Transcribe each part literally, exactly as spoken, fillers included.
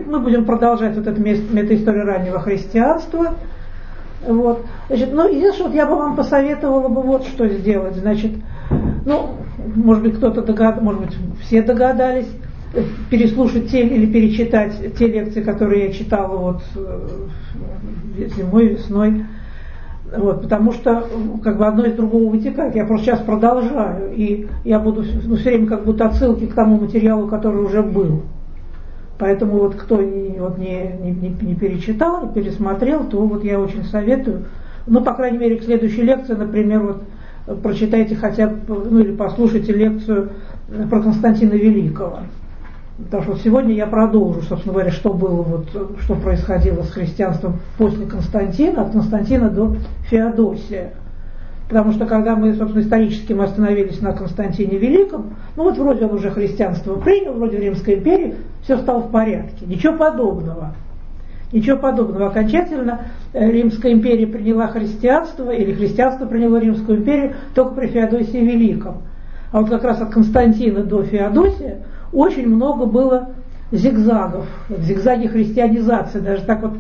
мы будем продолжать вот эту метаисторию раннего христианства. Вот. Значит, ну, единственное, вот я бы вам посоветовала бы вот что сделать. Значит, ну, может быть, кто-то догадался, может быть, все догадались, переслушать те или перечитать те лекции, которые я читала вот зимой, весной. Вот, потому что как бы одно из другого вытекает. Я просто сейчас продолжаю, и я буду ну, все время как будто отсылки к тому материалу, который уже был. Поэтому вот кто не, вот не, не, не перечитал, не пересмотрел, то вот я очень советую. Ну, по крайней мере, к следующей лекции, например, вот прочитайте хотя бы, ну или послушайте лекцию про Константина Великого. Потому что вот сегодня я продолжу, собственно говоря, что было, вот, что происходило с христианством после Константина, от Константина до Феодосия. Потому что когда мы, собственно, исторически мы остановились на Константине Великом, ну вот вроде он уже христианство принял, вроде в Римской империи, все стало в порядке. Ничего подобного. Ничего подобного. Окончательно Римская империя приняла христианство, или христианство приняло Римскую империю только при Феодосии Великом. А вот как раз от Константина до Феодосия очень много было зигзагов, зигзаги христианизации, даже так вот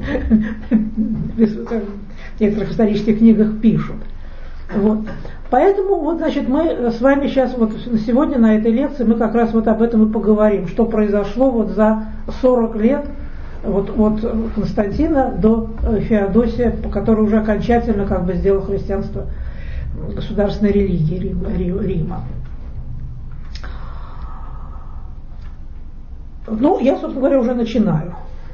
в некоторых исторических книгах пишут. Вот. Поэтому вот, значит, мы с вами сейчас вот сегодня на этой лекции мы как раз вот об этом и поговорим, что произошло вот за сорок лет вот от Константина до Феодосия, который уже окончательно как бы сделал христианство государственной религией Рима. Ну, я, собственно говоря, уже начинаю.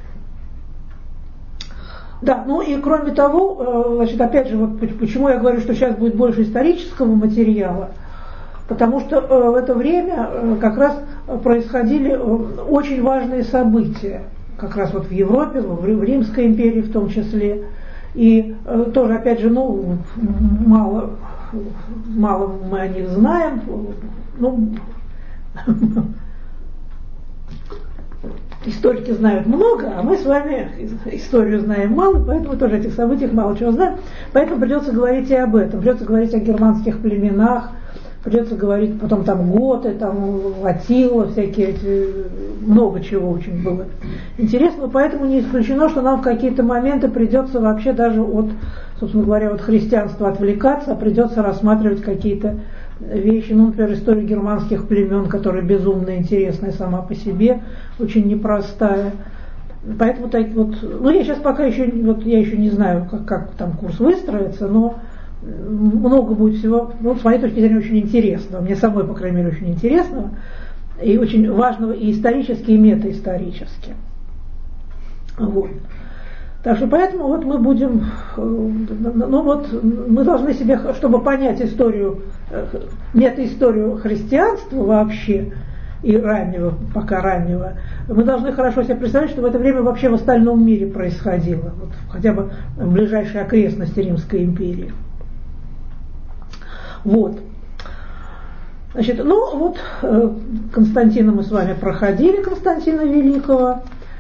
Да, ну и кроме того, значит, опять же, вот почему я говорю, что сейчас будет больше исторического материала, потому что в это время как раз происходили очень важные события, как раз вот в Европе, в Римской империи в том числе, и тоже, опять же, ну, мало, мало мы о них знаем, ну, историки знают много, а мы с вами историю знаем мало, поэтому тоже о этих событиях мало чего знаем. Поэтому придется говорить и об этом. Придется говорить о германских племенах, придется говорить потом там готы, там Аттила, всякие эти, много чего очень было интересного. Поэтому не исключено, что нам в какие-то моменты придется вообще даже от, собственно говоря, от христианства отвлекаться, а придется рассматривать какие-то вещи, ну, например, история германских племен, которая безумно интересная сама по себе, очень непростая. Поэтому так вот, ну я сейчас пока еще, вот я еще не знаю, как, как там курс выстроится, но много будет всего, ну, с моей точки зрения, очень интересного, мне самой, по крайней мере, очень интересного, и очень важного и исторически, и метаисторически. Вот. Так что поэтому вот мы будем, ну вот мы должны себе, чтобы понять историю, метаисторию христианства вообще, и раннего, пока раннего, мы должны хорошо себе представить, что в это время вообще в остальном мире происходило, вот хотя бы в ближайшей окрестности Римской империи. Вот. Значит, ну вот Константина мы с вами проходили, Константина Великого.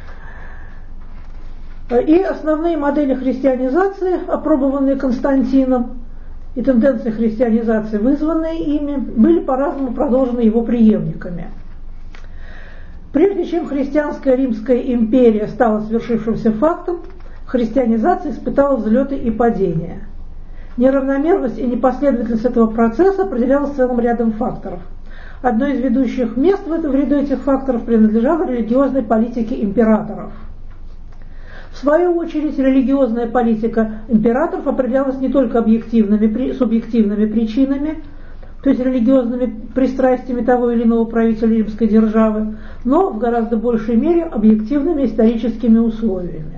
И основные модели христианизации, опробованные Константином, и тенденции христианизации, вызванные ими, были по-разному продолжены его преемниками. Прежде чем христианская Римская империя стала свершившимся фактом, христианизация испытала взлеты и падения. Неравномерность и непоследовательность этого процесса определялась целым рядом факторов. Одно из ведущих мест в этом в ряду этих факторов принадлежало религиозной политике императоров. В свою очередь, религиозная политика императоров определялась не только объективными, субъективными причинами, то есть религиозными пристрастиями того или иного правителя римской державы, но в гораздо большей мере объективными историческими условиями.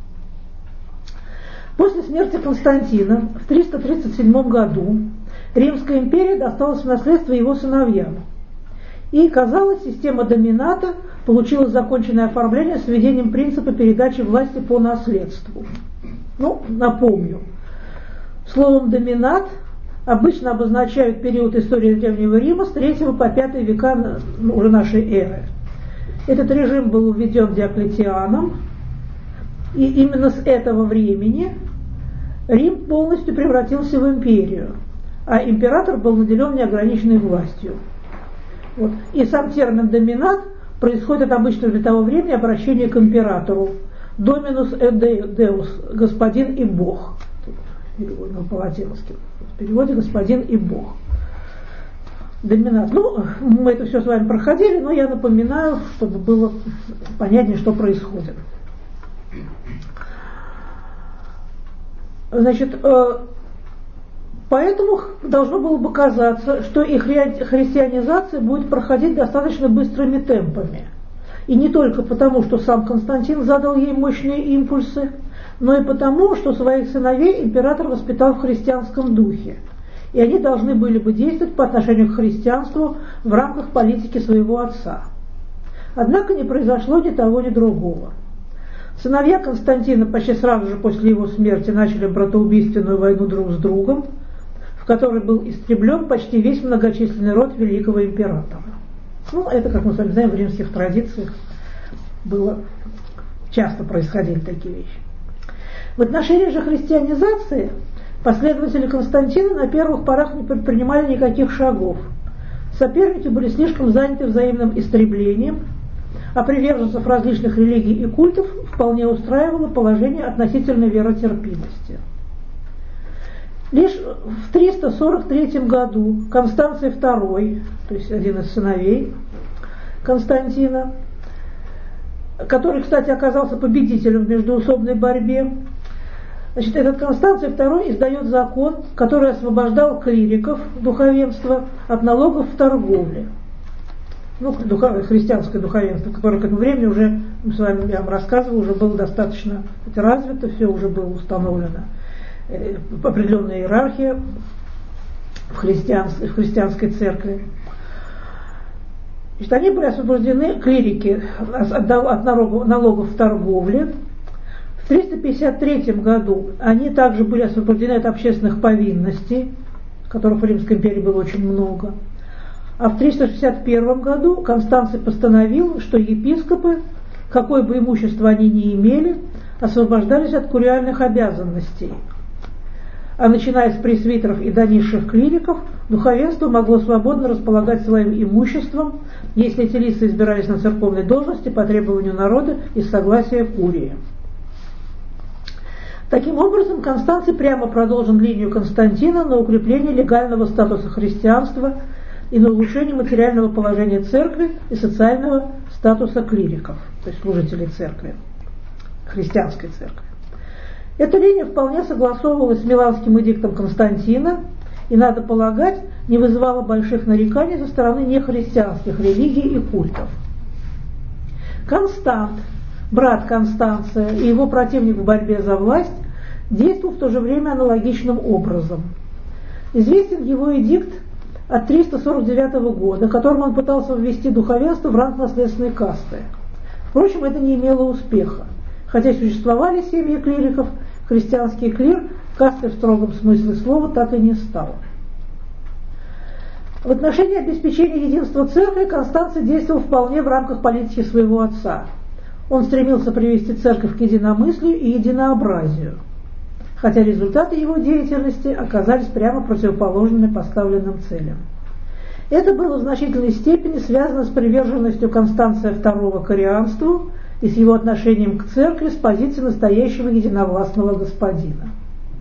После смерти Константина в триста тридцать седьмом году Римская империя досталась в наследство его сыновьям. И, казалось, система домината получила законченное оформление с введением принципа передачи власти по наследству. Ну, напомню, словом «доминат» обычно обозначают период истории Древнего Рима с третьего по пятый века уже нашей эры. Этот режим был введен Диоклетианом, и именно с этого времени Рим полностью превратился в империю, а император был наделен неограниченной властью. Вот. И сам термин «доминат» происходит обычно для того времени обращение к императору. Доминус et Deus, господин и Бог. Перевод по-латински. В переводе господин и Бог. Доминат. Ну, мы это все с вами проходили, но я напоминаю, чтобы было понятнее, что происходит. Значит, поэтому должно было бы казаться, что их христианизация будет проходить достаточно быстрыми темпами. И не только потому, что сам Константин задал ей мощные импульсы, но и потому, что своих сыновей император воспитал в христианском духе. И они должны были бы действовать по отношению к христианству в рамках политики своего отца. Однако не произошло ни того, ни другого. Сыновья Константина почти сразу же после его смерти начали братоубийственную войну друг с другом, в которой был истреблен почти весь многочисленный род великого императора. Ну, это, как мы с вами знаем, в римских традициях было, часто происходили такие вещи. В отношении же христианизации последователи Константина на первых порах не предпринимали никаких шагов. Соперники были слишком заняты взаимным истреблением, а приверженцев различных религий и культов вполне устраивало положение относительной веротерпимости. Лишь в триста сорок третьем году Констанций второй, то есть один из сыновей Константина, который, кстати, оказался победителем в междоусобной борьбе, значит, этот Констанций второй издает закон, который освобождал клириков, духовенства, от налогов в торговле. Ну, духов, христианское духовенство, которое к этому времени уже, мы с вами, я вам рассказывал, уже было достаточно развито, все уже было установлено. Определенная иерархия в, христианской, в христианской церкви. Значит, они были освобождены, клирики, от, от налогов, налогов в торговле. В триста пятьдесят третьем году они также были освобождены от общественных повинностей, которых в Римской империи было очень много. А в триста шестьдесят первом году Констанций постановил, что епископы, какое бы имущество они ни имели, освобождались от куриальных обязанностей. А начиная с пресвитеров и до низших клириков, духовенство могло свободно располагать своим имуществом, если эти лица избирались на церковной должности по требованию народа и согласия курии. Таким образом, Констанций прямо продолжил линию Константина на укрепление легального статуса христианства и на улучшение материального положения церкви и социального статуса клириков, то есть служителей церкви, христианской церкви. Эта линия вполне согласовывалась с Миланским эдиктом Константина и, надо полагать, не вызывала больших нареканий со стороны нехристианских религий и культов. Констант, брат Констанция и его противник в борьбе за власть, действовал в то же время аналогичным образом. Известен его эдикт от триста сорок девятого года, которым он пытался ввести духовенство в ранг наследственной касты. Впрочем, это не имело успеха. Хотя существовали семьи клириков, христианский клир кастой в строгом смысле слова так и не стал. В отношении обеспечения единства церкви Констанций действовал вполне в рамках политики своего отца. Он стремился привести церковь к единомыслию и единообразию, хотя результаты его деятельности оказались прямо противоположными поставленным целям. Это было в значительной степени связано с приверженностью Констанция второго к арианству и с его отношением к церкви с позиции настоящего единовластного господина.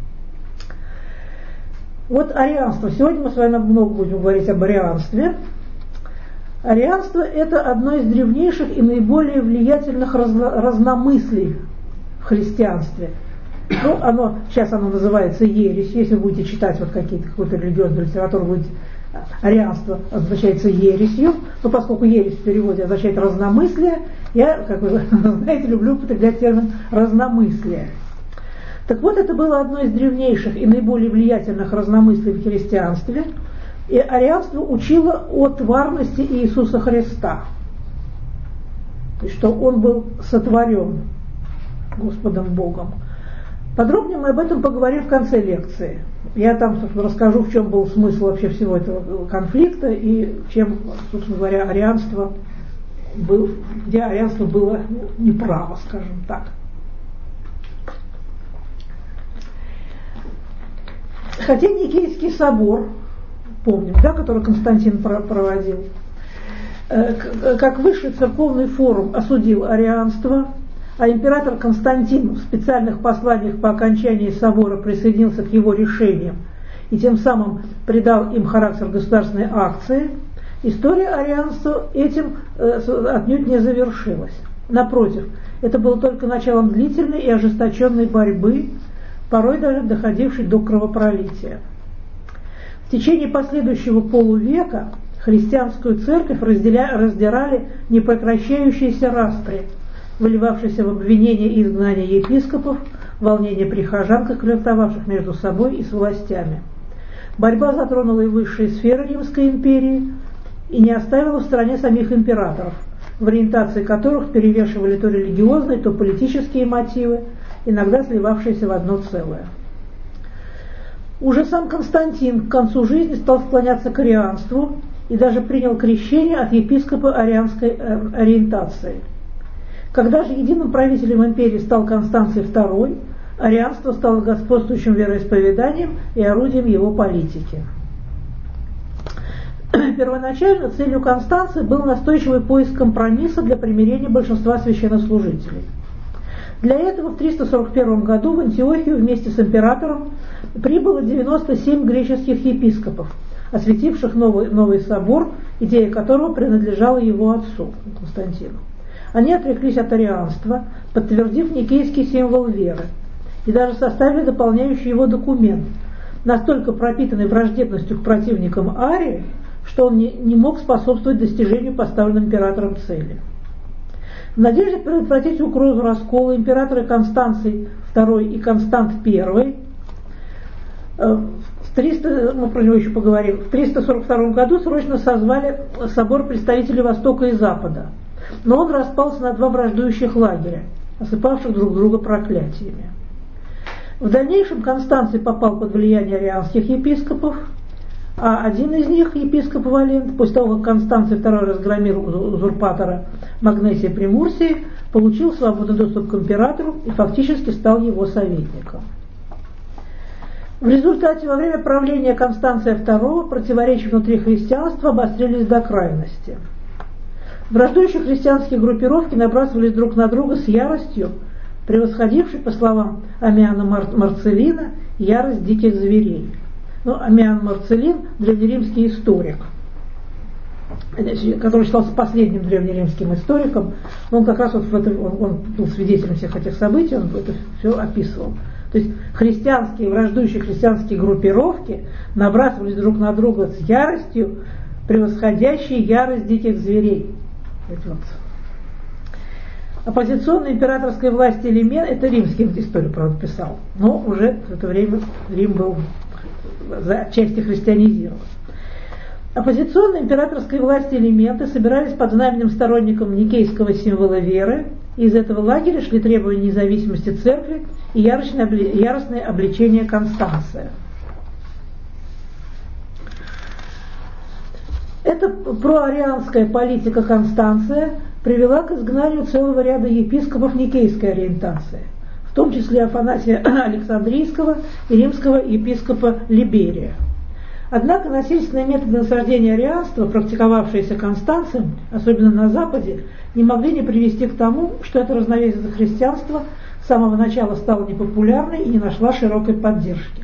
Вот арианство. Сегодня мы с вами много будем говорить об арианстве. Арианство – это одно из древнейших и наиболее влиятельных разно, разномыслий в христианстве. Ну, оно, сейчас оно называется ересь. Если вы будете читать вот какие-то, какую-то религиозную литературу, будете, арианство означается ересью, но поскольку ересь в переводе означает разномыслие, я, как вы знаете, люблю употреблять термин разномыслие. Так вот, это было одно из древнейших и наиболее влиятельных разномыслий в христианстве, и арианство учило о тварности Иисуса Христа, то есть, что Он был сотворен Господом Богом. Подробнее мы об этом поговорим в конце лекции. Я там, собственно, расскажу, в чем был смысл вообще всего этого конфликта и чем, собственно говоря, арианство был, где арианство было неправо, скажем так. Хотя Никейский собор, помним, да, который Константин проводил, как высший церковный форум осудил арианство, а император Константин в специальных посланиях по окончании собора присоединился к его решениям и тем самым придал им характер государственной акции, история арианства этим отнюдь не завершилась. Напротив, это было только началом длительной и ожесточенной борьбы, порой даже доходившей до кровопролития. В течение последующего полувека христианскую церковь разделя... раздирали непрекращающиеся распри, выливавшиеся в обвинения и изгнания епископов, волнения прихожан, конфликтовавших между собой и с властями. Борьба затронула и высшие сферы Римской империи и не оставила в стороне самих императоров, в ориентации которых перевешивали то религиозные, то политические мотивы, иногда сливавшиеся в одно целое. Уже сам Константин к концу жизни стал склоняться к арианству и даже принял крещение от епископа арианской э, ориентации. Когда же единым правителем империи стал Констанций второй, арианство стало господствующим вероисповеданием и орудием его политики. Первоначально целью Констанция был настойчивый поиск компромисса для примирения большинства священнослужителей. Для этого в триста сорок первом году в Антиохию вместе с императором прибыло девяносто семь греческих епископов, осветивших новый, новый собор, идея которого принадлежала его отцу Константину. Они отреклись от арианства, подтвердив никейский символ веры, и даже составили дополняющий его документ, настолько пропитанный враждебностью к противникам Арии, что он не, не мог способствовать достижению поставленной императором цели. В надежде предотвратить угрозу раскола императоры Констанций второй и Констант первый в триста, мы про него еще поговорим, в триста сорок втором году срочно созвали собор представителей Востока и Запада, но он распался на два враждующих лагеря, осыпавших друг друга проклятиями. В дальнейшем Констанций попал под влияние арианских епископов, а один из них, епископ Валент, после того, как Констанций второй разгромил узурпатора Магнесия Примурсии, получил свободный доступ к императору и фактически стал его советником. В результате во время правления Констанция второго противоречия внутри христианства обострились до крайности. Враждующие христианские группировки набрасывались друг на друга с яростью, превосходившей, по словам Аммиана Мар- Марцеллина, ярость диких зверей. Ну, Аммиан Марцеллин – древнеримский историк, который считался последним древнеримским историком. Он как раз вот в это, он, он был свидетелем всех этих событий, он это все описывал. То есть христианские, враждующие христианские группировки набрасывались друг на друга с яростью, превосходящей ярость диких зверей. Вот. Оппозиционной императорской власти элемент, это римский историк, правда, писал, но уже в это время Рим был отчасти христианизирован. Оппозиционные императорской власти элементы собирались под знаменем сторонников никейского символа веры, и из этого лагеря шли требования независимости церкви и яростное обличение Констанция. Эта проарианская политика Констанция привела к изгнанию целого ряда епископов никейской ориентации, в том числе Афанасия Александрийского и римского епископа Либерия. Однако насильственные методы насаждения арианства, практиковавшиеся Констанцием, особенно на Западе, не могли не привести к тому, что эта разновидность христианства с самого начала стала непопулярной и не нашла широкой поддержки.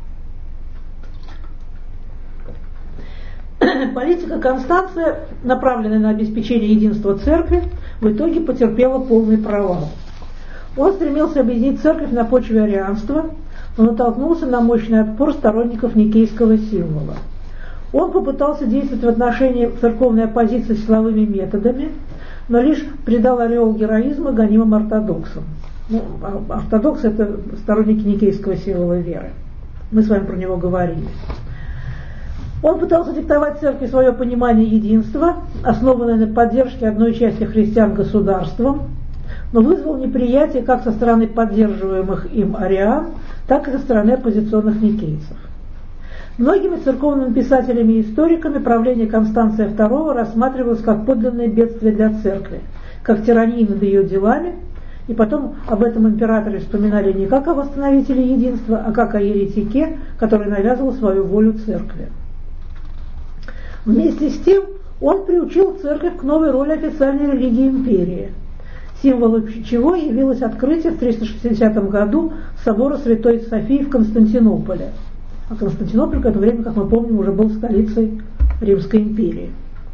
Политика Констанция, направленная на обеспечение единства церкви, в итоге потерпела полный провал. Он стремился объединить церковь на почве арианства, но натолкнулся на мощный отпор сторонников никейского символа. Он попытался действовать в отношении церковной оппозиции силовыми методами, но лишь придал ореол героизма гонимым ортодоксам. Ну, ортодоксы – это сторонники никейского символа веры. Мы с вами про него говорили. Он пытался диктовать церкви свое понимание единства, основанное на поддержке одной части христиан государством, но вызвал неприятие как со стороны поддерживаемых им ариан, так и со стороны оппозиционных никейцев. Многими церковными писателями и историками правление Констанция второго рассматривалось как подлинное бедствие для церкви, как тирания над ее делами, и потом об этом императоре вспоминали не как о восстановителе единства, а как о еретике, который навязывал свою волю церкви. Вместе с тем Он приучил церковь к новой роли официальной религии империи, символом чего явилось открытие в триста шестидесятом году собора Святой Софии в Константинополе. А Константинополь в это время, как мы помним, уже был столицей Римской империи.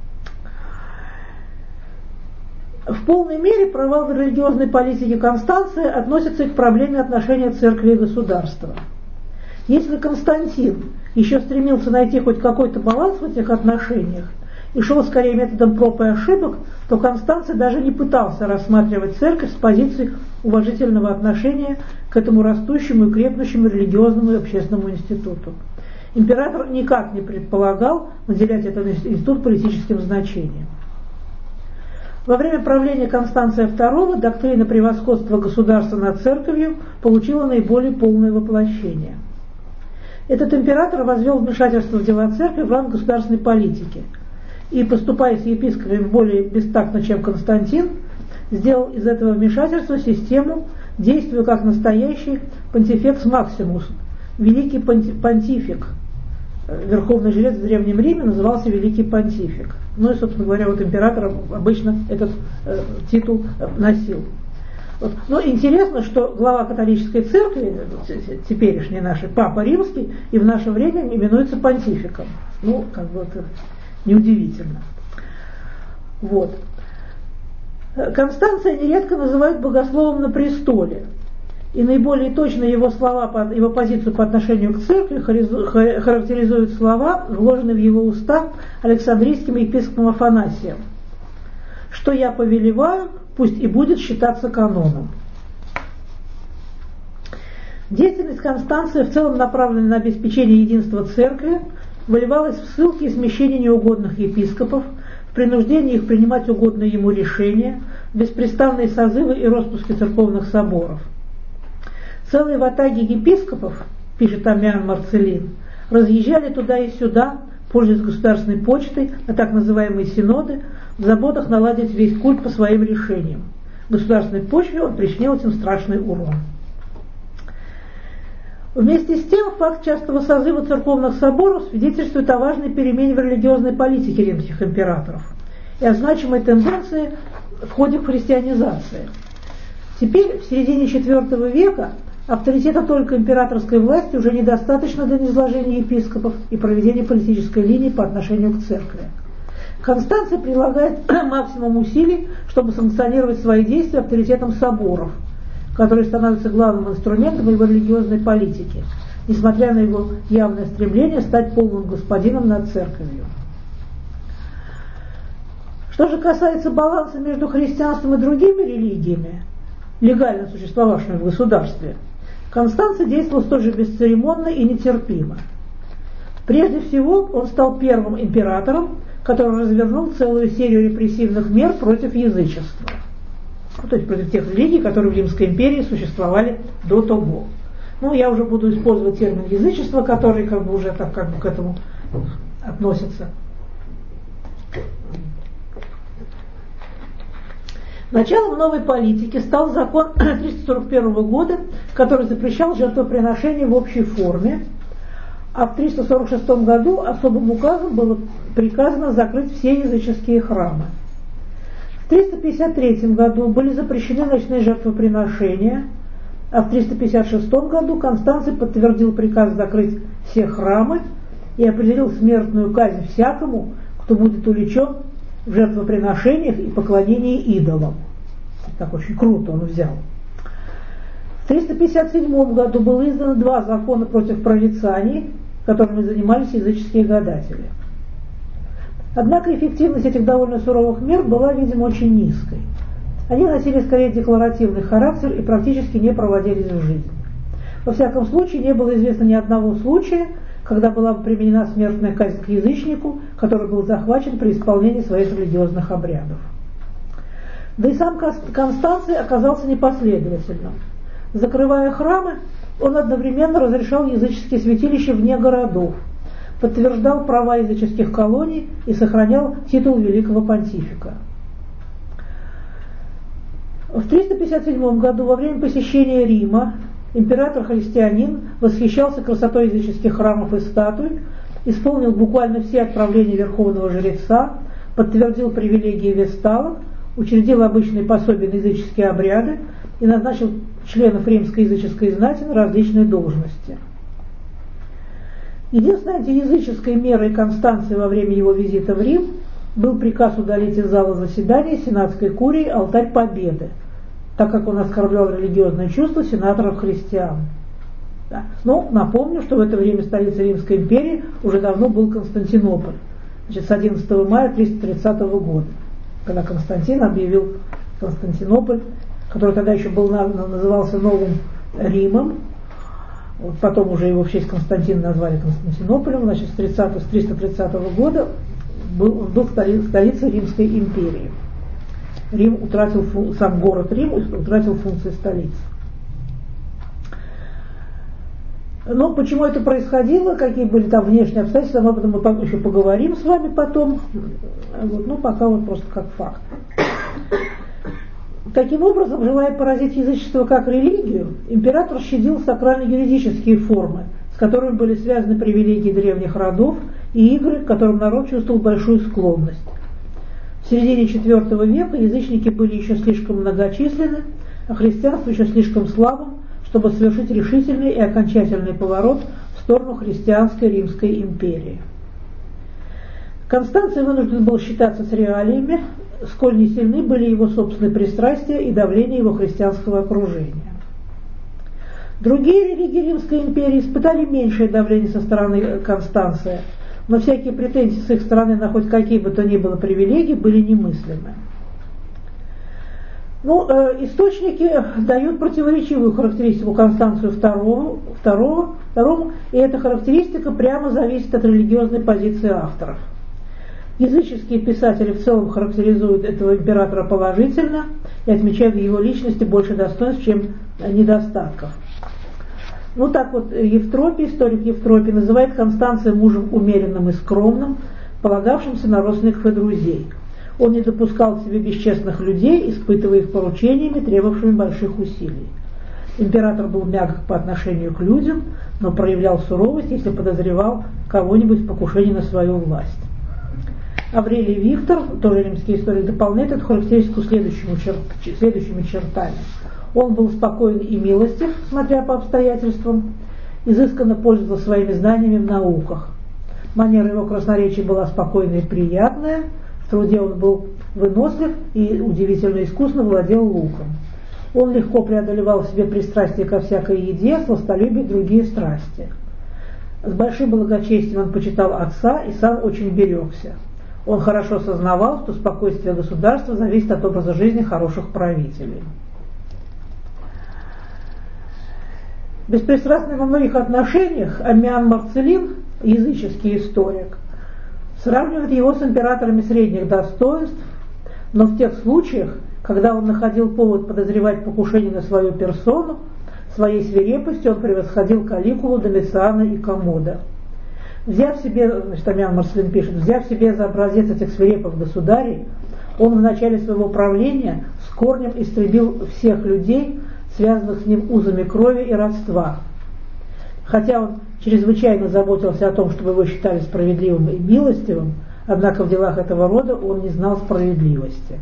В полной мере провал в религиозной политике Констанция относится и к проблеме отношения церкви и государства. Если Константин еще стремился найти хоть какой-то баланс в этих отношениях и шел скорее методом проб и ошибок, то Констанций даже не пытался рассматривать церковь с позиции уважительного отношения к этому растущему и крепнущему религиозному и общественному институту. Император никак не предполагал наделять этот институт политическим значением. Во время правления Констанция второго доктрина превосходства государства над церковью получила наиболее полное воплощение. Этот император возвел вмешательство в дела церкви в ранг государственной политики и, поступая с епископами более бестактно, чем Константин, сделал из этого вмешательства систему, действуя как настоящий понтифекс максимус, великий понтифик. Верховный жрец в Древнем Риме назывался великий понтифик. Ну и, собственно говоря, вот император обычно этот э, титул носил. Вот. Но интересно, что глава католической церкви, теперешний наш Папа Римский, и в наше время именуется понтификом. Ну, как бы это неудивительно. Вот. Констанция нередко называют богословом на престоле. И наиболее точно его слова, его позицию по отношению к церкви характеризуют слова, вложенные в его уста Александрийским епископом Афанасием: «Что я повелеваю, пусть и будет считаться каноном». Деятельность Констанция, в целом направленная на обеспечение единства церкви, выливалась в ссылки и смещение неугодных епископов, в принуждение их принимать угодные ему решения, в беспрестанные созывы и распуски церковных соборов. Целые ватаги епископов, пишет Амиан Марцелин, разъезжали туда и сюда, пользуясь государственной почтой, на так называемые синоды, в заботах наладить весь культ по своим решениям. Государственной почве он причинил этим страшный урон. Вместе с тем, факт частого созыва церковных соборов свидетельствует о важной перемене в религиозной политике римских императоров и о значимой тенденции в ходе христианизации. Теперь, в середине четвёртого века, авторитета только императорской власти уже недостаточно для низложения епископов и проведения политической линии по отношению к церкви. Констанция прилагает максимум усилий, чтобы санкционировать свои действия авторитетом соборов, которые становятся главным инструментом его религиозной политики, несмотря на его явное стремление стать полным господином над церковью. Что же касается баланса между христианством и другими религиями, легально существовавшими в государстве, Констанций действовал столь же бесцеремонно и нетерпимо. Прежде всего, он стал первым императором, который развернул целую серию репрессивных мер против язычества, то есть против тех религий, которые в Римской империи существовали до того. Ну, я уже буду использовать термин язычество, который как бы уже так как бы к этому относится. Началом новой политики стал закон триста сорок первого года, который запрещал жертвоприношение в общей форме, а в триста сорок шестом году особым указом было приказано закрыть все языческие храмы. В триста пятьдесят третьем году были запрещены ночные жертвоприношения, а в триста пятьдесят шестом году Констанций подтвердил приказ закрыть все храмы и определил смертную казнь всякому, кто будет увлечен в жертвоприношениях и поклонении идолам. Так очень круто он взял. В триста пятьдесят седьмом году было издано два закона против прорицаний, которыми занимались языческие гадатели. Однако эффективность этих довольно суровых мер была, видимо, очень низкой. Они носили скорее декларативный характер и практически не проводились в жизнь. Во всяком случае, не было известно ни одного случая, когда была применена смертная казнь к язычнику, который был захвачен при исполнении своих религиозных обрядов. Да и сам Констанций оказался непоследовательным. Закрывая храмы, он одновременно разрешал языческие святилища вне городов, подтверждал права языческих колоний и сохранял титул великого понтифика. В триста пятьдесят седьмом году во время посещения Рима император-христианин восхищался красотой языческих храмов и статуй, исполнил буквально все отправления верховного жреца, подтвердил привилегии весталов, учредил обычные пособия на языческие обряды и назначил членов римской языческой знати на различные должности. Единственной антиязыческой мерой Констанция во время его визита в Рим был приказ удалить из зала заседания сенатской курии алтарь Победы, так как он оскорблял религиозное чувство сенаторов-христиан. Да. Но напомню, что в это время столицей Римской империи уже давно был Константинополь, значит, с одиннадцатого мая триста тридцатого года, когда Константин объявил Константинополь, который тогда еще был, назывался Новым Римом, вот потом уже его в честь Константина назвали Константинополем, значит, с, тридцатого, с триста тридцатого года был, был столицей Римской империи. Рим утратил, сам город Рим утратил функции столицы. Но почему это происходило, какие были там внешние обстоятельства, об этом мы еще поговорим с вами потом. Вот, ну, пока вот просто как факт. Таким образом, желая поразить язычество как религию, император щадил сакрально-юридические формы, с которыми были связаны привилегии древних родов и игры, к которым народ чувствовал большую склонность. В середине четвёртого века язычники были еще слишком многочисленны, а христианство еще слишком слабым, чтобы совершить решительный и окончательный поворот в сторону христианской Римской империи. Констанций вынужден был считаться с реалиями, сколь не сильны были его собственные пристрастия и давление его христианского окружения. Другие религии Римской империи испытали меньшее давление со стороны Констанция, но всякие претензии с их стороны на хоть какие бы то ни было привилегии были немыслимы. Ну, э, источники дают противоречивую характеристику Констанцию второго, второго, второму, и эта характеристика прямо зависит от религиозной позиции авторов. Языческие писатели в целом характеризуют этого императора положительно и отмечают в его личности больше достоинств, чем недостатков. Ну так вот, Евтропий, историк Евтропий, называет Констанция мужем умеренным и скромным, полагавшимся на родственников и друзей. Он не допускал к себе бесчестных людей, испытывая их поручениями, требовавшими больших усилий. Император был мягок по отношению к людям, но проявлял суровость, если подозревал кого-нибудь в покушении на свою власть. Аврелий Виктор, тоже римский историк, дополняет эту характеристику следующими, чер... следующими чертами. Он был спокоен и милостив, смотря по обстоятельствам, изысканно пользовался своими знаниями в науках. Манера его красноречия была спокойная и приятная, в труде он был вынослив и удивительно искусно владел луком. Он легко преодолевал в себе пристрастие ко всякой еде, сластолюбие и другие страсти. С большим благочестием он почитал отца и сам очень берегся. Он хорошо сознавал, что спокойствие государства зависит от образа жизни хороших правителей. Беспристрастный во многих отношениях Аммиан Марцелин, языческий историк, сравнивает его с императорами средних достоинств, но в тех случаях, когда он находил повод подозревать покушение на свою персону, своей свирепостью он превосходил Калигулу, Домициана и Коммода. Взяв себе, значит, Аммиан Марцелин пишет, взяв себе за образец этих свирепых государей, он в начале своего правления с корнем истребил всех людей, связанных с ним узами крови и родства. Хотя он чрезвычайно заботился о том, чтобы его считали справедливым и милостивым, однако в делах этого рода он не знал справедливости.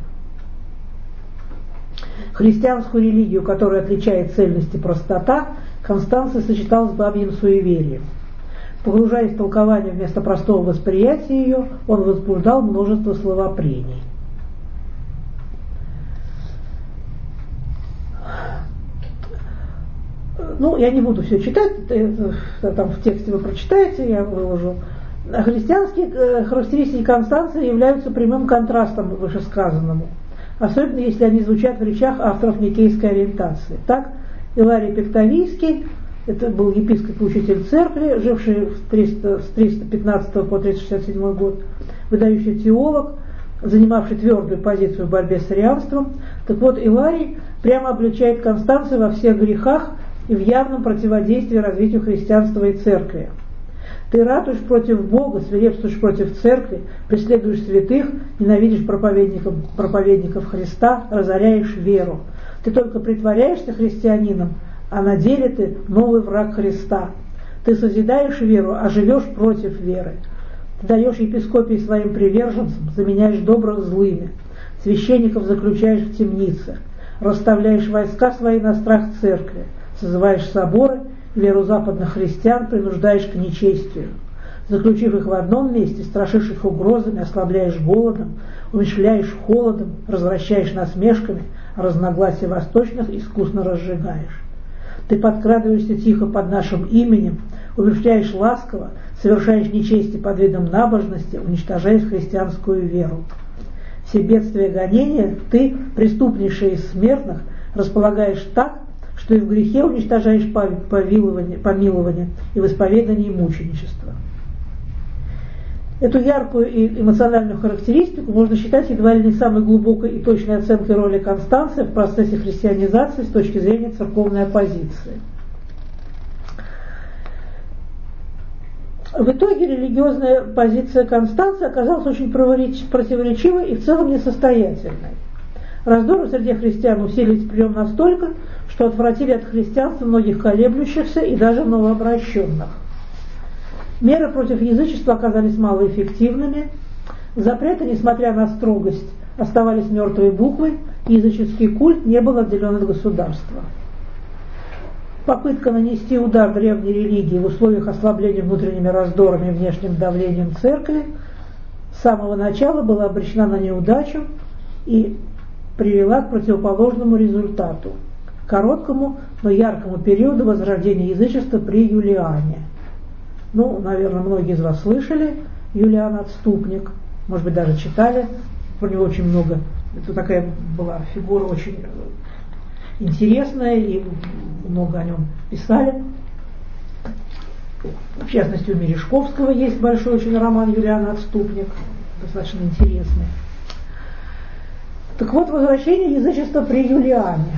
Христианскую религию, которая отличает цельность и простота, Констанций сочетал с бабьим суеверием. Погружаясь в толкование вместо простого восприятия ее, он возбуждал множество словопрений. Ну, я не буду все читать, это, там в тексте вы прочитаете, я выложу. Христианские характеристики Констанция являются прямым контрастом к вышесказанному, особенно если они звучат в речах авторов никейской ориентации. Так, Иларий Пектавийский, это был епископ и учитель церкви, живший с триста пятнадцатого по триста шестьдесят седьмой год, выдающий теолог, занимавший твердую позицию в борьбе с арианством. Так вот, Иларий прямо обличает Констанция во всех грехах и в явном противодействии развитию христианства и церкви. Ты ратуешь против Бога, свирепствуешь против церкви, преследуешь святых, ненавидишь проповедников, проповедников Христа, разоряешь веру. Ты только притворяешься христианином, а на деле ты новый враг Христа. Ты созидаешь веру, а живешь против веры. Ты даешь епископии своим приверженцам, заменяешь добрых злыми, священников заключаешь в темницы, расставляешь войска свои на страх церкви, созываешь соборы, веру западных христиан принуждаешь к нечестию. Заключив их в одном месте, страшишь их угрозами, ослабляешь голодом, умерщвляешь холодом, развращаешь насмешками, а разногласия восточных искусно разжигаешь. Ты подкрадываешься тихо под нашим именем, умерщвляешь ласково, совершаешь нечестие под видом набожности, уничтожаешь христианскую веру. Все бедствия и гонения ты, преступнейший из смертных, располагаешь так, что и в грехе уничтожаешь помилование, помилование и в исповедании мученичества. Эту яркую и эмоциональную характеристику можно считать едва ли не самой глубокой и точной оценкой роли Констанция в процессе христианизации с точки зрения церковной оппозиции. В итоге религиозная позиция Констанции оказалась очень противоречивой и в целом несостоятельной. Раздоры среди христиан усилились при нем настолько, что отвратили от христианства многих колеблющихся и даже новообращенных. Меры против язычества оказались малоэффективными, запреты, несмотря на строгость, оставались мертвой буквой, и языческий культ не был отделен от государства. Попытка нанести удар древней религии в условиях ослабления внутренними раздорами и внешним давлением церкви с самого начала была обречена на неудачу и привела к противоположному результату – короткому, но яркому периоду возрождения язычества при Юлиане. Ну, наверное, многие из вас слышали Юлиан Отступник, может быть, даже читали про него очень много. Это такая была фигура очень интересная, и много о нем писали. В частности, у Мережковского есть большой очень роман «Юлиан Отступник», достаточно интересный. Так вот, возвращение язычества при Юлиане.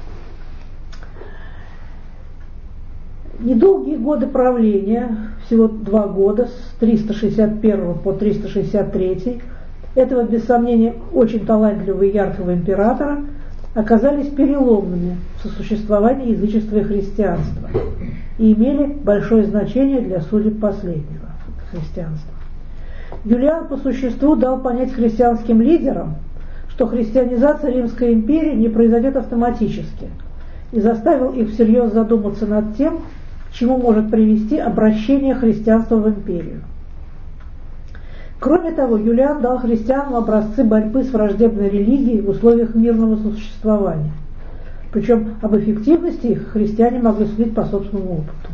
Недолгие годы правления, всего два года, с триста шестьдесят первого по триста шестьдесят третий, этого, без сомнения, очень талантливого и яркого императора оказались переломными в сосуществовании язычества и христианства и имели большое значение для судеб последнего христианства. Юлиан по существу дал понять христианским лидерам, что христианизация Римской империи не произойдет автоматически, и заставил их всерьез задуматься над тем, к чему может привести обращение христианства в империю. Кроме того, Юлиан дал христианам образцы борьбы с враждебной религией в условиях мирного сосуществования. Причем об эффективности их христиане могли судить по собственному опыту.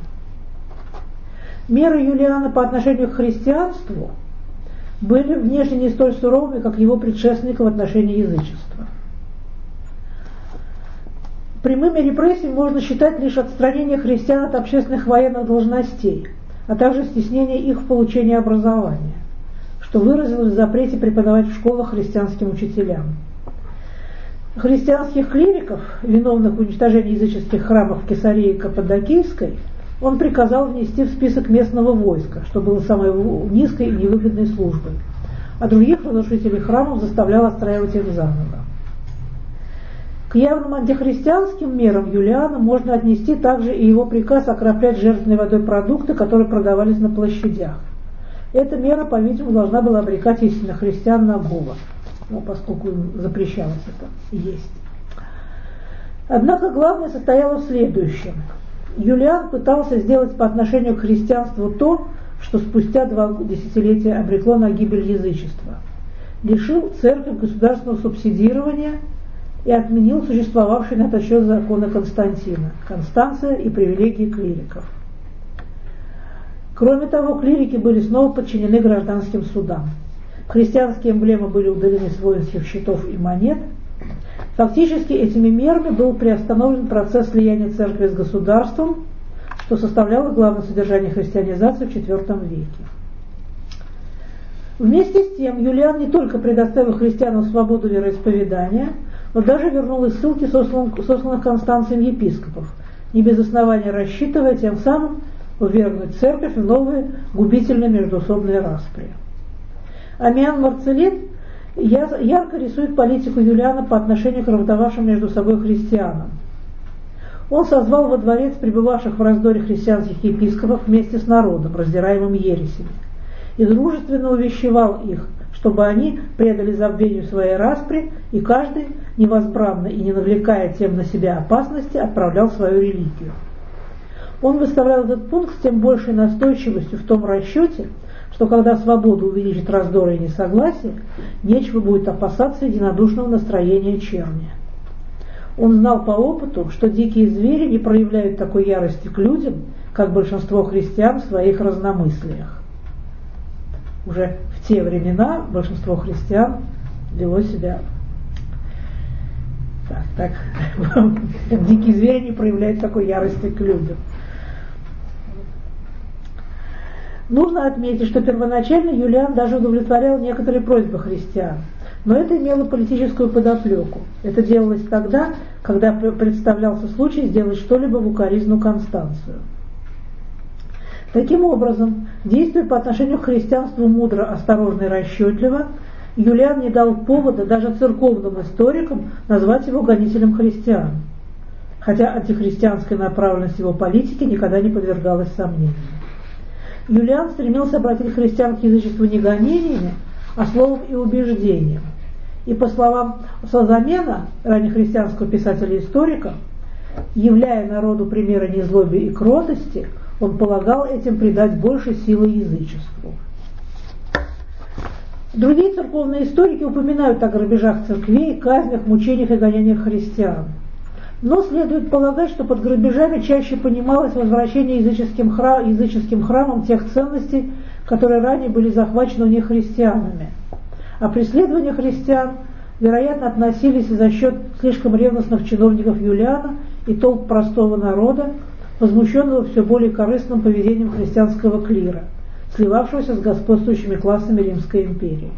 Меры Юлиана по отношению к христианству были внешне не столь суровыми, как его предшественника в отношении язычества. Прямыми репрессиями можно считать лишь отстранение христиан от общественных военных должностей, а также стеснение их в получении образования, что выразилось в запрете преподавать в школах христианским учителям. Христианских клириков, виновных в уничтожении языческих храмов в Кесарии Каппадокийской, он приказал внести в список местного войска, что было самой низкой и невыгодной службой, а других разрушителей храмов заставлял отстраивать их заново. К явным антихристианским мерам Юлиана можно отнести также и его приказ окроплять жертвенной водой продукты, которые продавались на площадях. Эта мера, по-видимому, должна была обрекать истинных христиан на голод, ну, поскольку запрещалось это есть. Однако главное состояло в следующем. Юлиан пытался сделать по отношению к христианству то, что спустя два десятилетия обрекло на гибель язычества. Лишил церковь государственного субсидирования и отменил существовавшие на этот счет законы Константина, Констанция и привилегии клириков. Кроме того, клирики были снова подчинены гражданским судам. Христианские эмблемы были удалены с воинских щитов и монет. Фактически этими мерами был приостановлен процесс слияния церкви с государством, что составляло главное содержание христианизации в четвёртом веке. Вместе с тем Юлиан не только предоставил христианам свободу вероисповедания, но даже вернул из ссылки сосланных, сосланных Констанцием епископов, не без основания рассчитывая тем самым увергнуть церковь в новые губительные междоусобные распри. Амиан Марцелит ярко рисует политику Юлиана по отношению к работавшим между собой христианам. Он созвал во дворец пребывавших в раздоре христианских епископов вместе с народом, раздираемым ересями, и дружественно увещевал их, чтобы они предали забвению своей распри, и каждый, невозбранно и не навлекая тем на себя опасности, отправлял свою религию. Он выставлял этот пункт с тем большей настойчивостью в том расчете, что когда свобода увеличит раздоры и несогласие, нечего будет опасаться единодушного настроения черни. Он знал по опыту, что дикие звери не проявляют такой ярости к людям, как большинство христиан в своих разномыслиях. Уже в те времена большинство христиан вело себя так, так, как дикие звери не проявляют такой ярости к людям. Нужно отметить, что первоначально Юлиан даже удовлетворял некоторые просьбы христиан, но это имело политическую подоплеку. Это делалось тогда, когда представлялся случай сделать что-либо в укоризну Констанцию. Таким образом, действуя по отношению к христианству мудро, осторожно и расчетливо, Юлиан не дал повода даже церковным историкам назвать его гонителем христиан, хотя антихристианская направленность его политики никогда не подвергалась сомнению. Юлиан стремился обратить христиан к язычеству не гонениями, а словом и убеждением. И по словам Созамена, раннехристианского писателя-историка, являя народу примеры незлобия и кротости, он полагал этим придать больше силы язычеству. Другие церковные историки упоминают о грабежах церквей, казнях, мучениях и гонениях христиан. Но следует полагать, что под грабежами чаще понималось возвращение языческим, храм, языческим храмам тех ценностей, которые ранее были захвачены у них христианами. А преследования христиан, вероятно, относились за счет слишком ревностных чиновников Юлиана и толп простого народа, возмущенного все более корыстным поведением христианского клира, сливавшегося с господствующими классами Римской империи.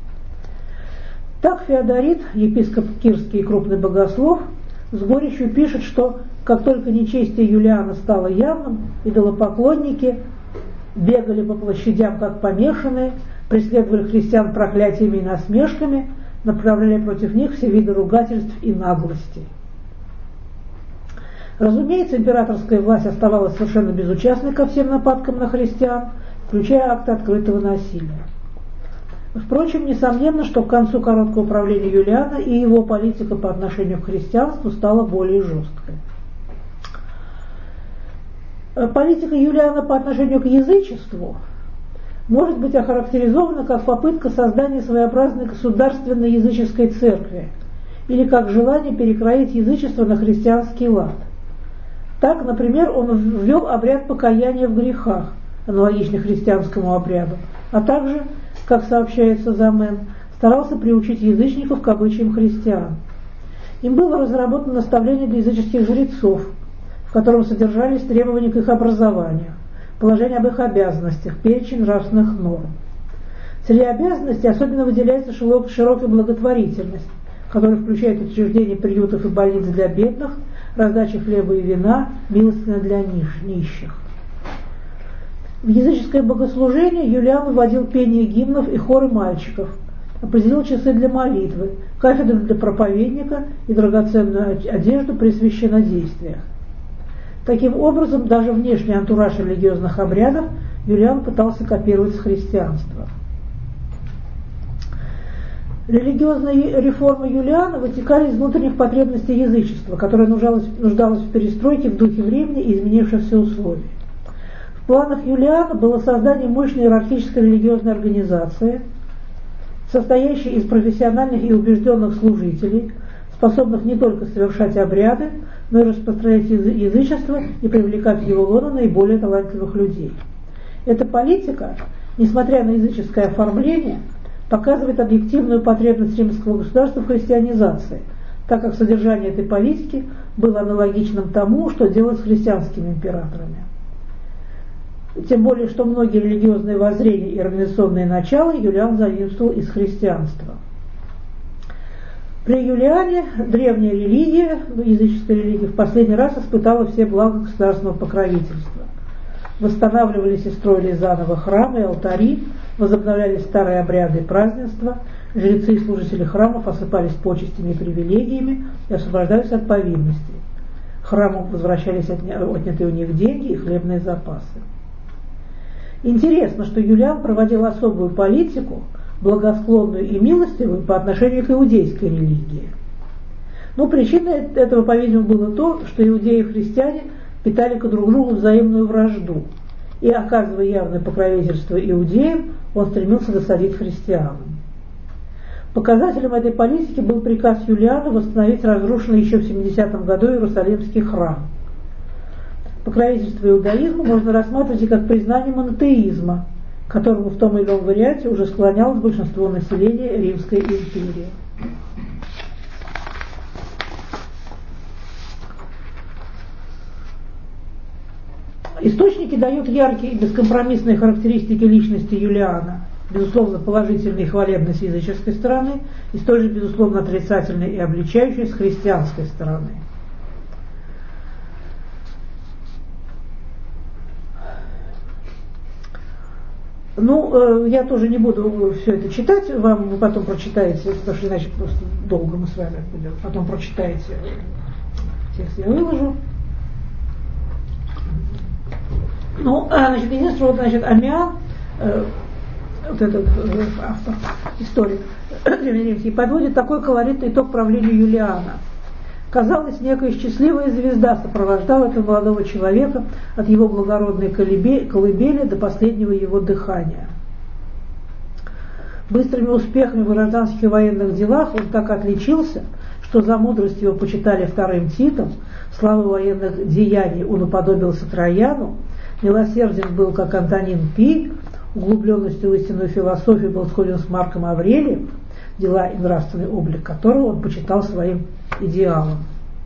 Так Феодорит, епископ Кирский и крупный богослов, с горечью пишет, что как только нечестие Юлиана стало явным, идолопоклонники бегали по площадям как помешанные, преследовали христиан проклятиями и насмешками, направляли против них все виды ругательств и наглости. Разумеется, императорская власть оставалась совершенно безучастной ко всем нападкам на христиан, включая акты открытого насилия. Впрочем, несомненно, что к концу короткого правления Юлиана и его политика по отношению к христианству стала более жесткой. Политика Юлиана по отношению к язычеству может быть охарактеризована как попытка создания своеобразной государственной языческой церкви или как желание перекроить язычество на христианский лад. Так, например, он ввел обряд покаяния в грехах, аналогичный христианскому обряду, а также, как сообщает Созамен, старался приучить язычников к обычаям христиан. Им было разработано наставление для языческих жрецов, в котором содержались требования к их образованию, положение об их обязанностях, перечень нравственных норм. Среди обязанностей особенно выделяется широкая благотворительность, которая включает учреждение приютов и больниц для бедных, раздача хлеба и вина, милостиня для нищих. В языческое богослужение Юлиан вводил пение гимнов и хоры мальчиков, определил часы для молитвы, кафедру для проповедника и драгоценную одежду при священнодействиях. Таким образом, даже внешний антураж религиозных обрядов Юлиан пытался копировать с христианства. Религиозные реформы Юлиана вытекали из внутренних потребностей язычества, которое нуждалось, нуждалось в перестройке в духе времени и изменившихся условий. В планах Юлиана было создание мощной иерархической религиозной организации, состоящей из профессиональных и убежденных служителей, способных не только совершать обряды, но и распространять язычество и привлекать в его лоно наиболее талантливых людей. Эта политика, несмотря на языческое оформление, показывает объективную потребность римского государства в христианизации, так как содержание этой политики было аналогичным тому, что делалось с христианскими императорами. Тем более, что многие религиозные воззрения и организационные начала Юлиан заимствовал из христианства. При Юлиане древняя религия, языческая религия, в последний раз испытала все блага государственного покровительства. Восстанавливались и строились заново храмы и алтари, возобновлялись старые обряды и празднества, жрецы и служители храмов осыпались почестями и привилегиями и освобождались от повинностей. Храмам возвращались отнятые у них деньги и хлебные запасы. Интересно, что Юлиан проводил особую политику, благосклонную и милостивую по отношению к иудейской религии. Но причиной этого, по-видимому, было то, что иудеи и христиане питали к друг другу взаимную вражду, и, оказывая явное покровительство иудеям, он стремился досадить христианам. Показателем этой политики был приказ Юлиана восстановить разрушенный еще в семидесятом году Иерусалимский храм. Покровительство иудаизма можно рассматривать и как признание монотеизма, к которому в том или ином варианте уже склонялось большинство населения Римской империи. Источники дают яркие и бескомпромиссные характеристики личности Юлиана, безусловно положительные и хвалебные с языческой стороны, и столь же безусловно отрицательные и обличающие с христианской стороны. Ну, я тоже не буду все это читать, вам вы потом прочитаете, потому что иначе просто долго мы с вами будем, потом прочитаете, текст я выложу. Ну, значит, единственное, вот, значит, Амиан, э, вот этот э, автор истории древнеримский, подводит такой колоритный итог правлению Юлиана. Казалось, некая счастливая звезда сопровождала этого молодого человека от его благородной колыбели до последнего его дыхания. Быстрыми успехами в гражданских и военных делах он так отличился, что за мудрость его почитали вторым Титом, славы военных деяний он уподобился Трояну, милосерден был, как Антонин Пий, углубленностью в истинную философию был сходен с Марком Аврелием, дела и нравственный облик которого он почитал своим идеалом.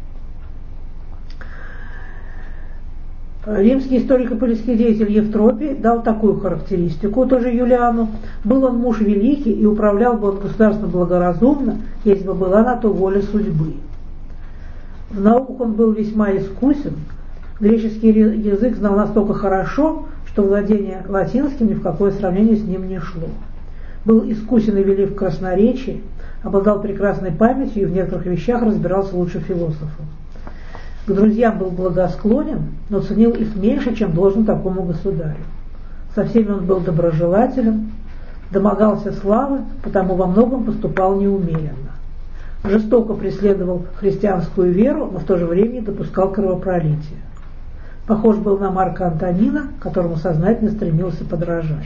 Римский историк и политический деятель Евтропий дал такую характеристику тоже Юлиану: был он муж великий и управлял бы он государством благоразумно, если бы была на то воля судьбы. В науках он был весьма искусен, греческий язык знал настолько хорошо, что владение латинским ни в какое сравнение с ним не шло. Был искусен и велик в красноречии, обладал прекрасной памятью и в некоторых вещах разбирался лучше философов. К друзьям был благосклонен, но ценил их меньше, чем должен такому государю. Со всеми он был доброжелателен, домогался славы, потому во многом поступал неумеренно. Жестоко преследовал христианскую веру, но в то же время не допускал кровопролития. Похож был на Марка Антонина, которому сознательно стремился подражать.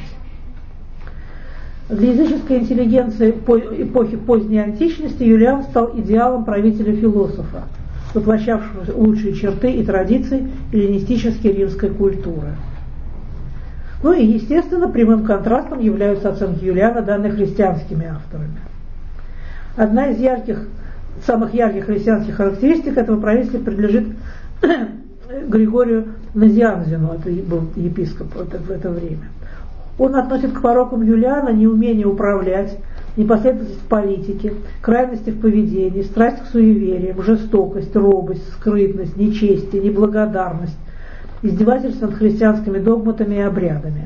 Для языческой интеллигенции эпохи поздней античности Юлиан стал идеалом правителя-философа, воплощавшего лучшие черты и традиции эллинистической римской культуры. Ну и, естественно, прямым контрастом являются оценки Юлиана, данные христианскими авторами. Одна из ярких, самых ярких христианских характеристик этого правителя принадлежит Григорию Назианзену, это был епископ в это время. Он относит к порокам Юлиана неумение управлять, непоследовательность в политике, крайности в поведении, страсть к суевериям, жестокость, робость, скрытность, нечестие, неблагодарность, издевательство над христианскими догматами и обрядами.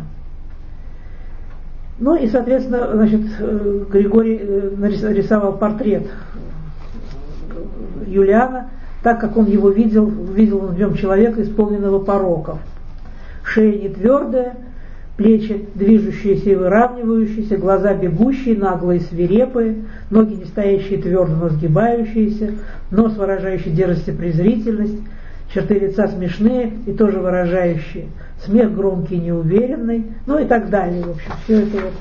Ну и, соответственно, значит, Григорий нарисовал портрет Юлиана так, как он его видел, видел он в нем человека, исполненного пороков. Шея не твердая, плечи движущиеся и выравнивающиеся, глаза бегущие, наглые, свирепые, ноги не стоящие твердо, но сгибающиеся, нос, выражающий дерзость и презрительность, черты лица смешные и тоже выражающие, смех громкий и неуверенный, ну и так далее. В общем, все это вот.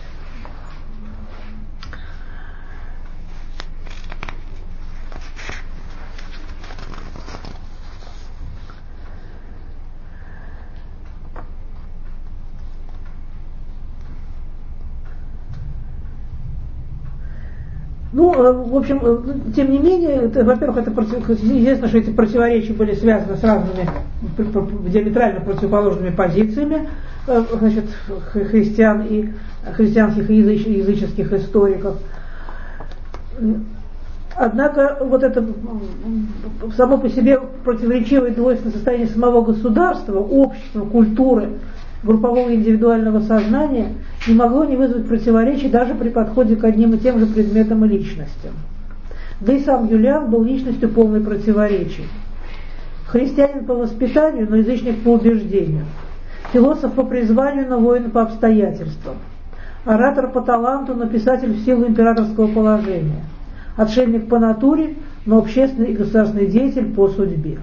Ну, в общем, тем не менее, это, во-первых, это известно, что эти противоречия были связаны с разными диаметрально противоположными позициями, значит, христиан и христианских и языческих историков. Однако вот это само по себе противоречивое и двойственное состояние самого государства, общества, культуры, группового индивидуального сознания не могло не вызвать противоречий даже при подходе к одним и тем же предметам и личностям. Да и сам Юлиан был личностью полной противоречий. Христианин по воспитанию, но язычник по убеждению. Философ по призванию, но воин по обстоятельствам. Оратор по таланту, но писатель в силу императорского положения. Отшельник по натуре, но общественный и государственный деятель по судьбе.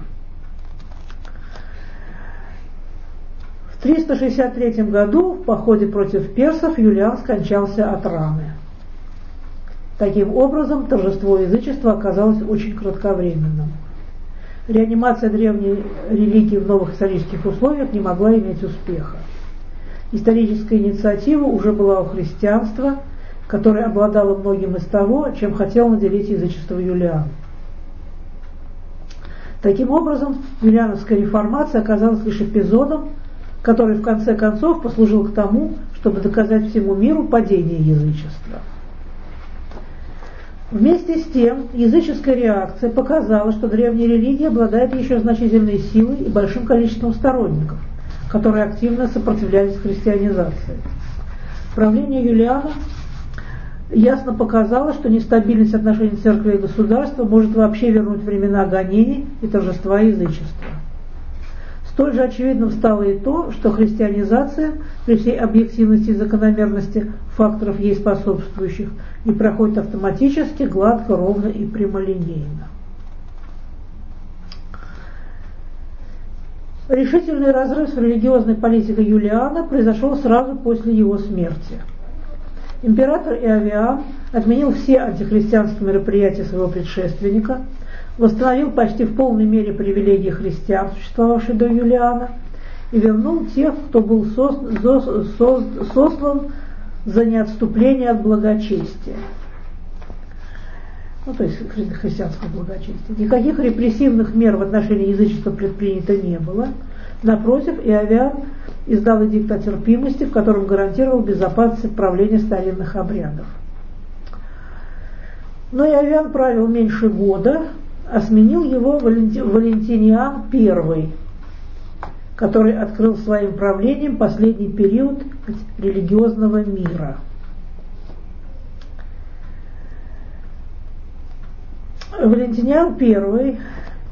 В триста шестьдесят третьем году в походе против персов Юлиан скончался от раны. Таким образом, торжество язычества оказалось очень кратковременным. Реанимация древней религии в новых исторических условиях не могла иметь успеха. Историческая инициатива уже была у христианства, которое обладало многим из того, чем хотел наделить язычество Юлиан. Таким образом, юлиановская реформация оказалась лишь эпизодом, который в конце концов послужил к тому, чтобы доказать всему миру падение язычества. Вместе с тем, языческая реакция показала, что древняя религия обладает еще значительной силой и большим количеством сторонников, которые активно сопротивлялись христианизации. Правление Юлиана ясно показало, что нестабильность отношений церкви и государства может вообще вернуть времена гонений и торжества язычества. Столь же очевидным стало и то, что христианизация, при всей объективности и закономерности факторов ей способствующих, не проходит автоматически, гладко, ровно и прямолинейно. Решительный разрыв с религиозной политикой Юлиана произошел сразу после его смерти. Император Иовиан отменил все антихристианские мероприятия своего предшественника, восстановил почти в полной мере привилегии христиан, существовавшие до Юлиана, и вернул тех, кто был сослан за неотступление от благочестия. Ну, то есть христианского благочестия. Никаких репрессивных мер в отношении язычества предпринято не было. Напротив, Иовиан издал эдикт о терпимости, в котором гарантировал безопасность отправления старинных обрядов. Но Иовиан правил меньше года, а сменил его Валентиниан I, который открыл своим правлением последний период религиозного мира. Валентиниан I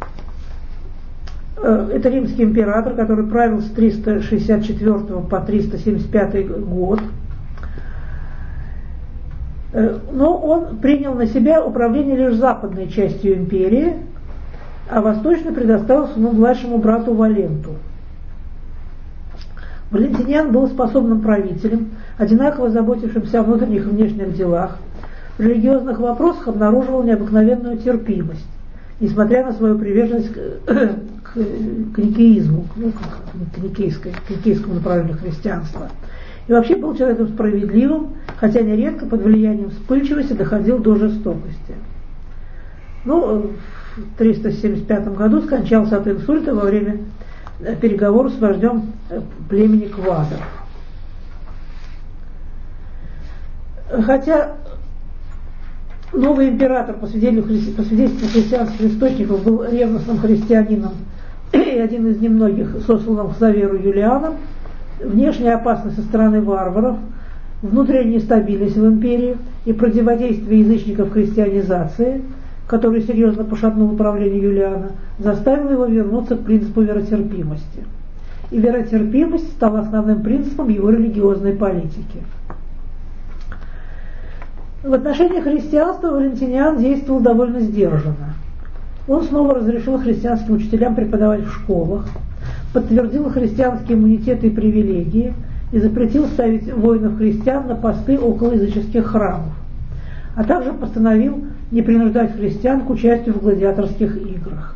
– это римский император, который правил с триста шестьдесят четвёртого по триста семьдесят пятый год. Но он принял на себя управление лишь западной частью империи, а восточной предоставил своему младшему брату Валенту. Валентиниан был способным правителем, одинаково заботившимся о внутренних и внешних делах. В религиозных вопросах обнаруживал необыкновенную терпимость, несмотря на свою приверженность к, к, к никеизму, ну, к, к, никейской, к никейскому направлению христианства. И вообще был человеком справедливым, хотя нередко под влиянием вспыльчивости доходил до жестокости. Ну, в триста семьдесят пятом году скончался от инсульта во время переговоров с вождем племени Квадов. Хотя новый император, по свидетельству, по свидетельству христианских источников, был ревностным христианином и один из немногих сосланных за веру Юлианом, внешняя опасность со стороны варваров, внутренняя нестабильность в империи и противодействие язычников христианизации, который серьезно пошатнул управление Юлиана, заставил его вернуться к принципу веротерпимости. И веротерпимость стала основным принципом его религиозной политики. В отношении христианства Валентиниан действовал довольно сдержанно. Он снова разрешил христианским учителям преподавать в школах, подтвердил христианские иммунитеты и привилегии и запретил ставить воинов-христиан на посты около языческих храмов, а также постановил не принуждать христиан к участию в гладиаторских играх.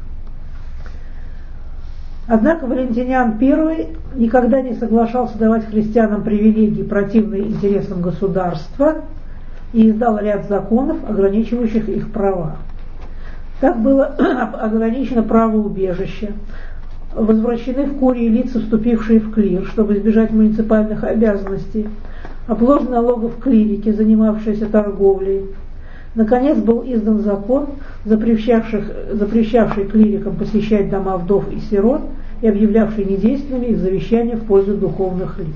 Однако Валентиниан I никогда не соглашался давать христианам привилегии, противные интересам государства, и издал ряд законов, ограничивающих их права. Так было ограничено право убежища, возвращены в курии лица, вступившие в клир, чтобы избежать муниципальных обязанностей, обложены налогов клирики, занимавшиеся торговлей. Наконец был издан закон, запрещавший, запрещавший клирикам посещать дома вдов и сирот и объявлявший недейственными их завещания в пользу духовных лиц.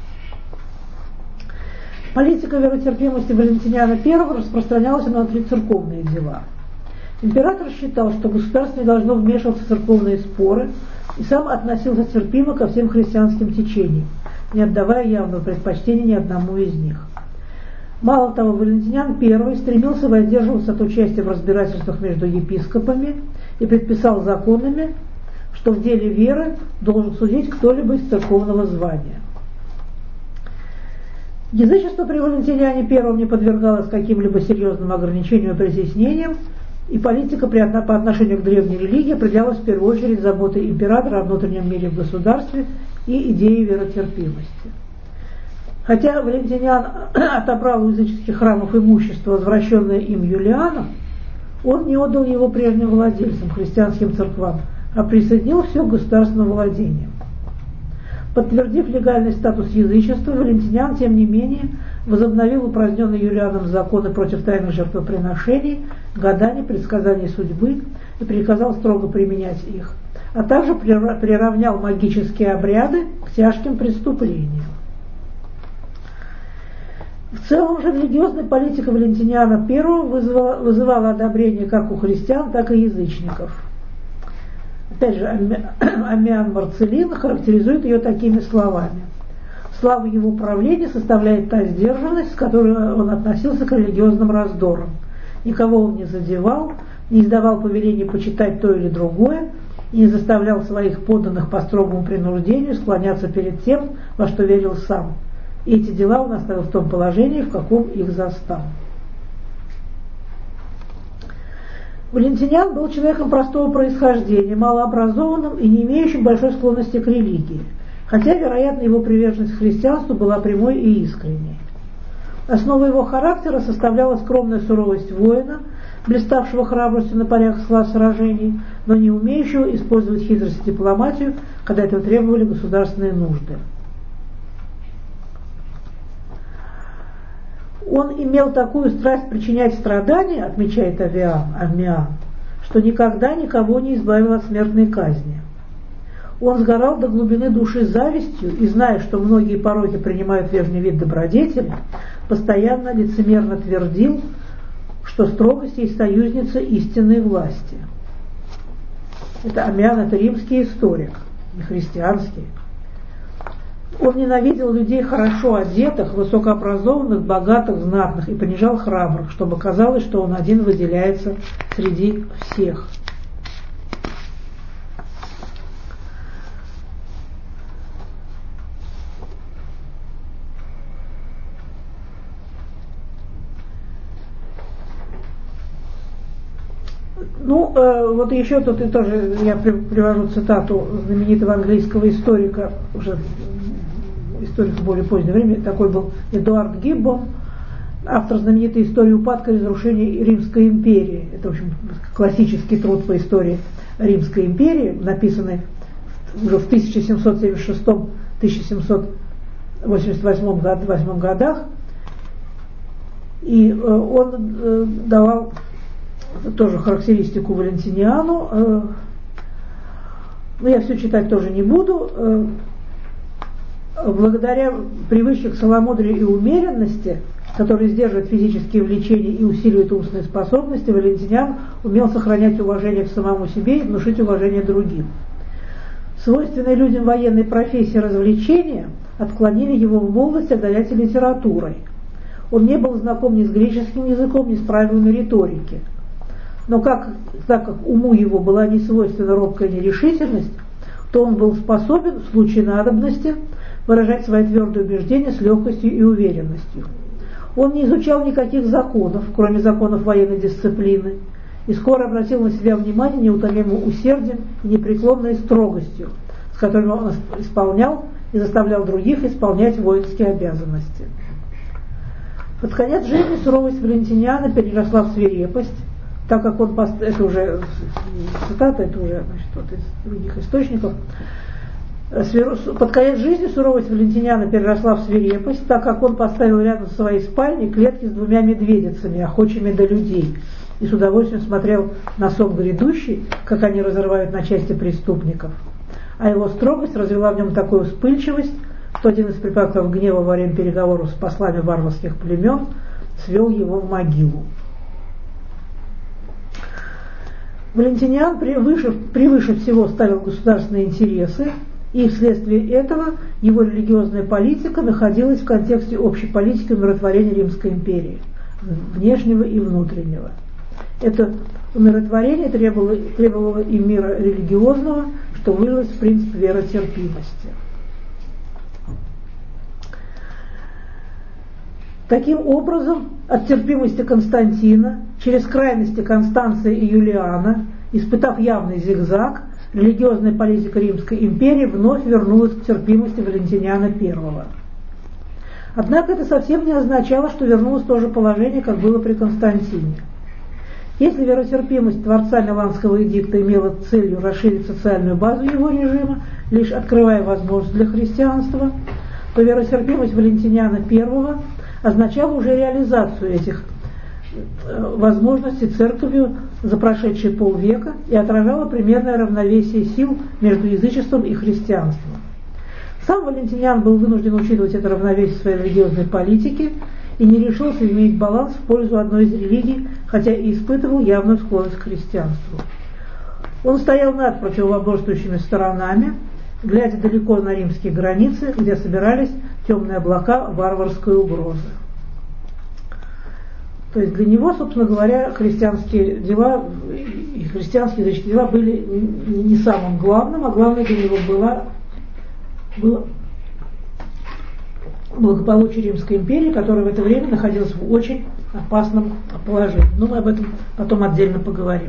Политика веротерпимости Валентиниана I распространялась на церковные дела. Император считал, что государство не должно вмешиваться в церковные споры, и сам относился терпимо ко всем христианским течениям, не отдавая явного предпочтения ни одному из них. Мало того, Валентиниан I стремился воздерживаться от участия в разбирательствах между епископами и предписал законами, что в деле веры должен судить кто-либо из церковного звания. Язычество при Валентиниане I не подвергалось каким-либо серьезным ограничениям и притеснениям, и политика при, по отношению к древней религии определялась в первую очередь заботой императора о внутреннем мире в государстве и идеей веротерпимости. Хотя Валентиниан отобрал у языческих храмов имущество, возвращенное им Юлианом, он не отдал его прежним владельцам, христианским церквам, а присоединил все к государственному владению. Подтвердив легальный статус язычества, Валентиниан, тем не менее, возобновил упраздненные Юлианом законы против тайных жертвоприношений, гаданий, предсказаний судьбы и приказал строго применять их, а также приравнял магические обряды к тяжким преступлениям. В целом же религиозная политика Валентиниана I вызывала, вызывала одобрение как у христиан, так и язычников. Опять же, Аммиан Марцелин характеризует ее такими словами: «Слава его правления составляет та сдержанность, с которой он относился к религиозным раздорам. Никого он не задевал, не издавал повелений почитать то или другое, и не заставлял своих подданных по строгому принуждению склоняться перед тем, во что верил сам. И эти дела он оставил в том положении, в каком их застал». Валентиниан был человеком простого происхождения, малообразованным и не имеющим большой склонности к религии, хотя, вероятно, его приверженность к христианству была прямой и искренней. Основой его характера составляла скромная суровость воина, блиставшего храбростью на полях сражений, но не умеющего использовать хитрость и дипломатию, когда этого требовали государственные нужды. Он имел такую страсть причинять страдания, отмечает Аммиан, что никогда никого не избавил от смертной казни. Он сгорал до глубины души завистью и, зная, что многие пороки принимают верный вид добродетели, постоянно лицемерно твердил, что строгость есть союзница истинной власти. Это Аммиан, это римский историк, не христианский. Он ненавидел людей хорошо одетых, высокообразованных, богатых, знатных и понижал храбрых, чтобы казалось, что он один выделяется среди всех. Ну, э, вот еще тут и тоже я привожу цитату знаменитого английского историка, уже историк в более позднее время, такой был Эдуард Гиббон, автор знаменитой истории упадка и разрушения Римской империи. Это, в общем, классический труд по истории Римской империи, написанный уже в тысяча семьсот семьдесят шестом — тысяча семьсот восемьдесят восьмом годах. И э, он э, давал тоже характеристику Валентиниану. Э, но я все читать тоже не буду. Э, Благодаря привычке к целомудрию и умеренности, которые сдерживают физические влечения и усиливают умственные способности, Валентиниан умел сохранять уважение к самому себе и внушить уважение другим. Свойственные людям военной профессии развлечения отклонили его в молодости от занятий литературой. Он не был знаком ни с греческим языком, ни с правилами риторики. Но как, так как уму его была не свойственна робкая нерешительность, то он был способен в случае надобности выражать свои твердые убеждения с легкостью и уверенностью. Он не изучал никаких законов, кроме законов военной дисциплины, и скоро обратил на себя внимание неутомимым усердием и непреклонной строгостью, с которыми он исполнял и заставлял других исполнять воинские обязанности. Под конец жизни суровость Валентиниана переросла в свирепость, так как он, это уже цитата, это уже, значит, вот из других источников, под конец жизни суровость Валентиниана переросла в свирепость, так как он поставил рядом со своей спальней клетки с двумя медведицами, охочими до людей, и с удовольствием смотрел на сон грядущий, как они разрывают на части преступников. А его строгость развела в нем такую вспыльчивость, что один из припадков гнева во время переговоров с послами варварских племен свел его в могилу. Валентиниан превыше, превыше всего ставил государственные интересы, и вследствие этого его религиозная политика находилась в контексте общей политики умиротворения Римской империи, внешнего и внутреннего. Это умиротворение требовало, требовало и мира религиозного, что вылилось в принцип веротерпимости. Таким образом, от терпимости Константина через крайности Констанция и Юлиана, испытав явный зигзаг, религиозная политика Римской империи вновь вернулась к терпимости Валентиниана I. Однако это совсем не означало, что вернулось то же положение, как было при Константине. Если веротерпимость Творца Миланского эдикта имела целью расширить социальную базу его режима, лишь открывая возможность для христианства, то веротерпимость Валентиниана I означало уже реализацию этих возможностей церковью за прошедшие полвека и отражало примерное равновесие сил между язычеством и христианством. Сам Валентиниан был вынужден учитывать это равновесие в своей религиозной политике и не решился иметь баланс в пользу одной из религий, хотя и испытывал явную склонность к христианству. Он стоял над противоборствующими сторонами, глядя далеко на римские границы, где собирались темные облака варварской угрозы. То есть для него, собственно говоря, христианские дела и христианские языческие дела были не самым главным, а главное для него было, было благополучие Римской империи, которая в это время находилась в очень опасном положении. Но мы об этом потом отдельно поговорим.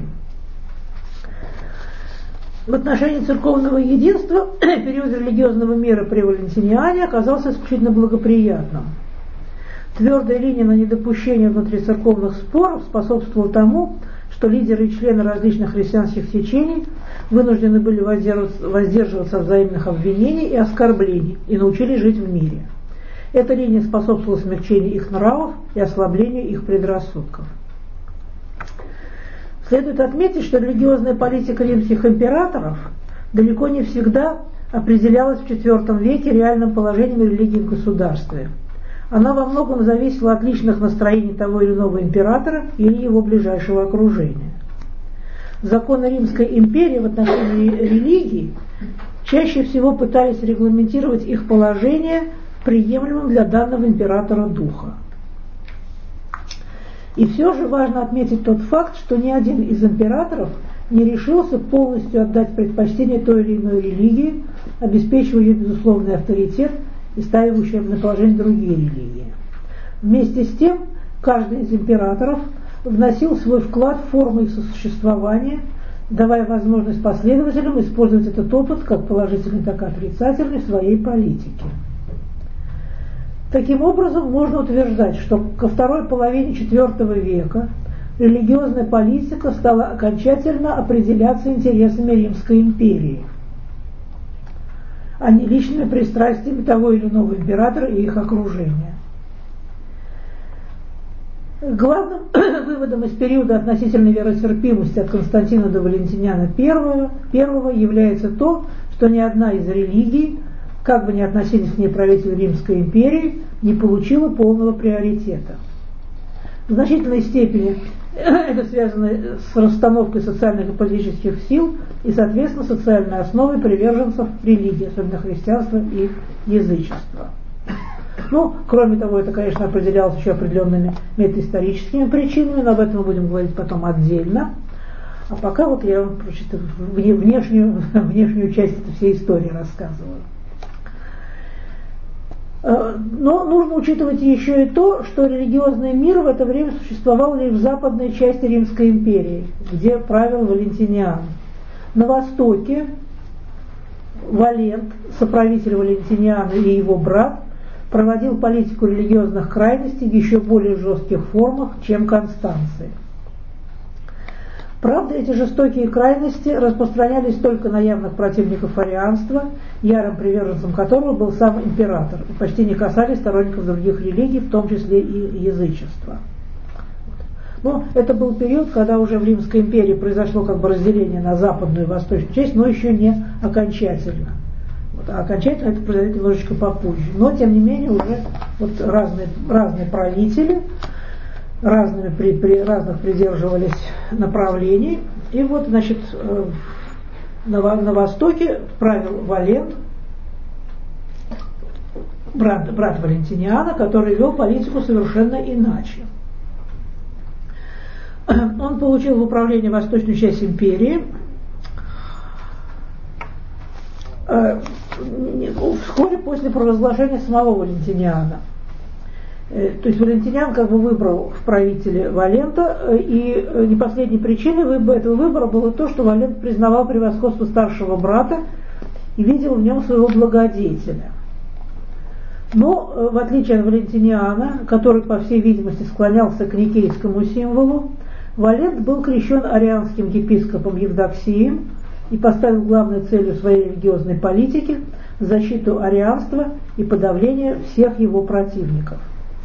В отношении церковного единства период религиозного мира при Валентиниане оказался исключительно благоприятным. Твердая линия на недопущение внутрицерковных споров способствовала тому, что лидеры и члены различных христианских течений вынуждены были воздерживаться, воздерживаться от взаимных обвинений и оскорблений и научились жить в мире. Эта линия способствовала смягчению их нравов и ослаблению их предрассудков. Следует отметить, что религиозная политика римских императоров далеко не всегда определялась в четвёртом веке реальным положением религии в государстве. Она во многом зависела от личных настроений того или иного императора или его ближайшего окружения. Законы Римской империи в отношении религии чаще всего пытались регламентировать их положение приемлемым для данного императора духа. И все же важно отметить тот факт, что ни один из императоров не решился полностью отдать предпочтение той или иной религии, обеспечивая ее безусловный авторитет и ставя в ущербное положение другие религии. Вместе с тем, каждый из императоров вносил свой вклад в форму их сосуществования, давая возможность последователям использовать этот опыт как положительный, так и отрицательный в своей политике. Таким образом, можно утверждать, что ко второй половине четвёртого века религиозная политика стала окончательно определяться интересами Римской империи, а не личными пристрастиями того или иного императора и их окружения. Главным выводом из периода относительной веротерпимости от Константина до Валентиниана I является то, что ни одна из религий, как бы ни относились к ней правители Римской империи, не получила полного приоритета. В значительной степени это связано с расстановкой социальных и политических сил и, соответственно, социальной основой приверженцев религии, особенно христианства и язычества. Ну, кроме того, это, конечно, определялось еще определенными метаисторическими причинами, но об этом мы будем говорить потом отдельно. А пока вот я вам просто внешнюю, внешнюю часть этой всей истории рассказываю. Но нужно учитывать еще и то, что религиозный мир в это время существовал лишь в западной части Римской империи, где правил Валентиниан. На востоке Валент, соправитель Валентиниана, и его брат проводил политику религиозных крайностей в еще более жестких формах, чем Констанций. Правда, эти жестокие крайности распространялись только на явных противников арианства, ярым приверженцем которого был сам император, и почти не касались сторонников других религий, в том числе и язычества. Но это был период, когда уже в Римской империи произошло как бы разделение на западную и восточную часть, но еще не окончательно. Вот, а окончательно это произойдет немножечко попозже. Но, тем не менее, уже вот разные, разные правители разными, при, при, разных придерживались направлений, И вот, значит, на, на востоке правил Валент, брат, брат Валентиниана, который вел политику совершенно иначе. Он получил в управление восточную часть империи вскоре после провозглашения самого Валентиниана. То есть Валентиниан как бы выбрал в правителе Валента, и не последней причиной этого выбора было то, что Валент признавал превосходство старшего брата и видел в нем своего благодетеля. Но, в отличие от Валентиниана, который, по всей видимости, склонялся к никейскому символу, Валент был крещен арианским епископом Евдоксием и поставил главной целью своей религиозной политики защиту арианства и подавление всех его противников.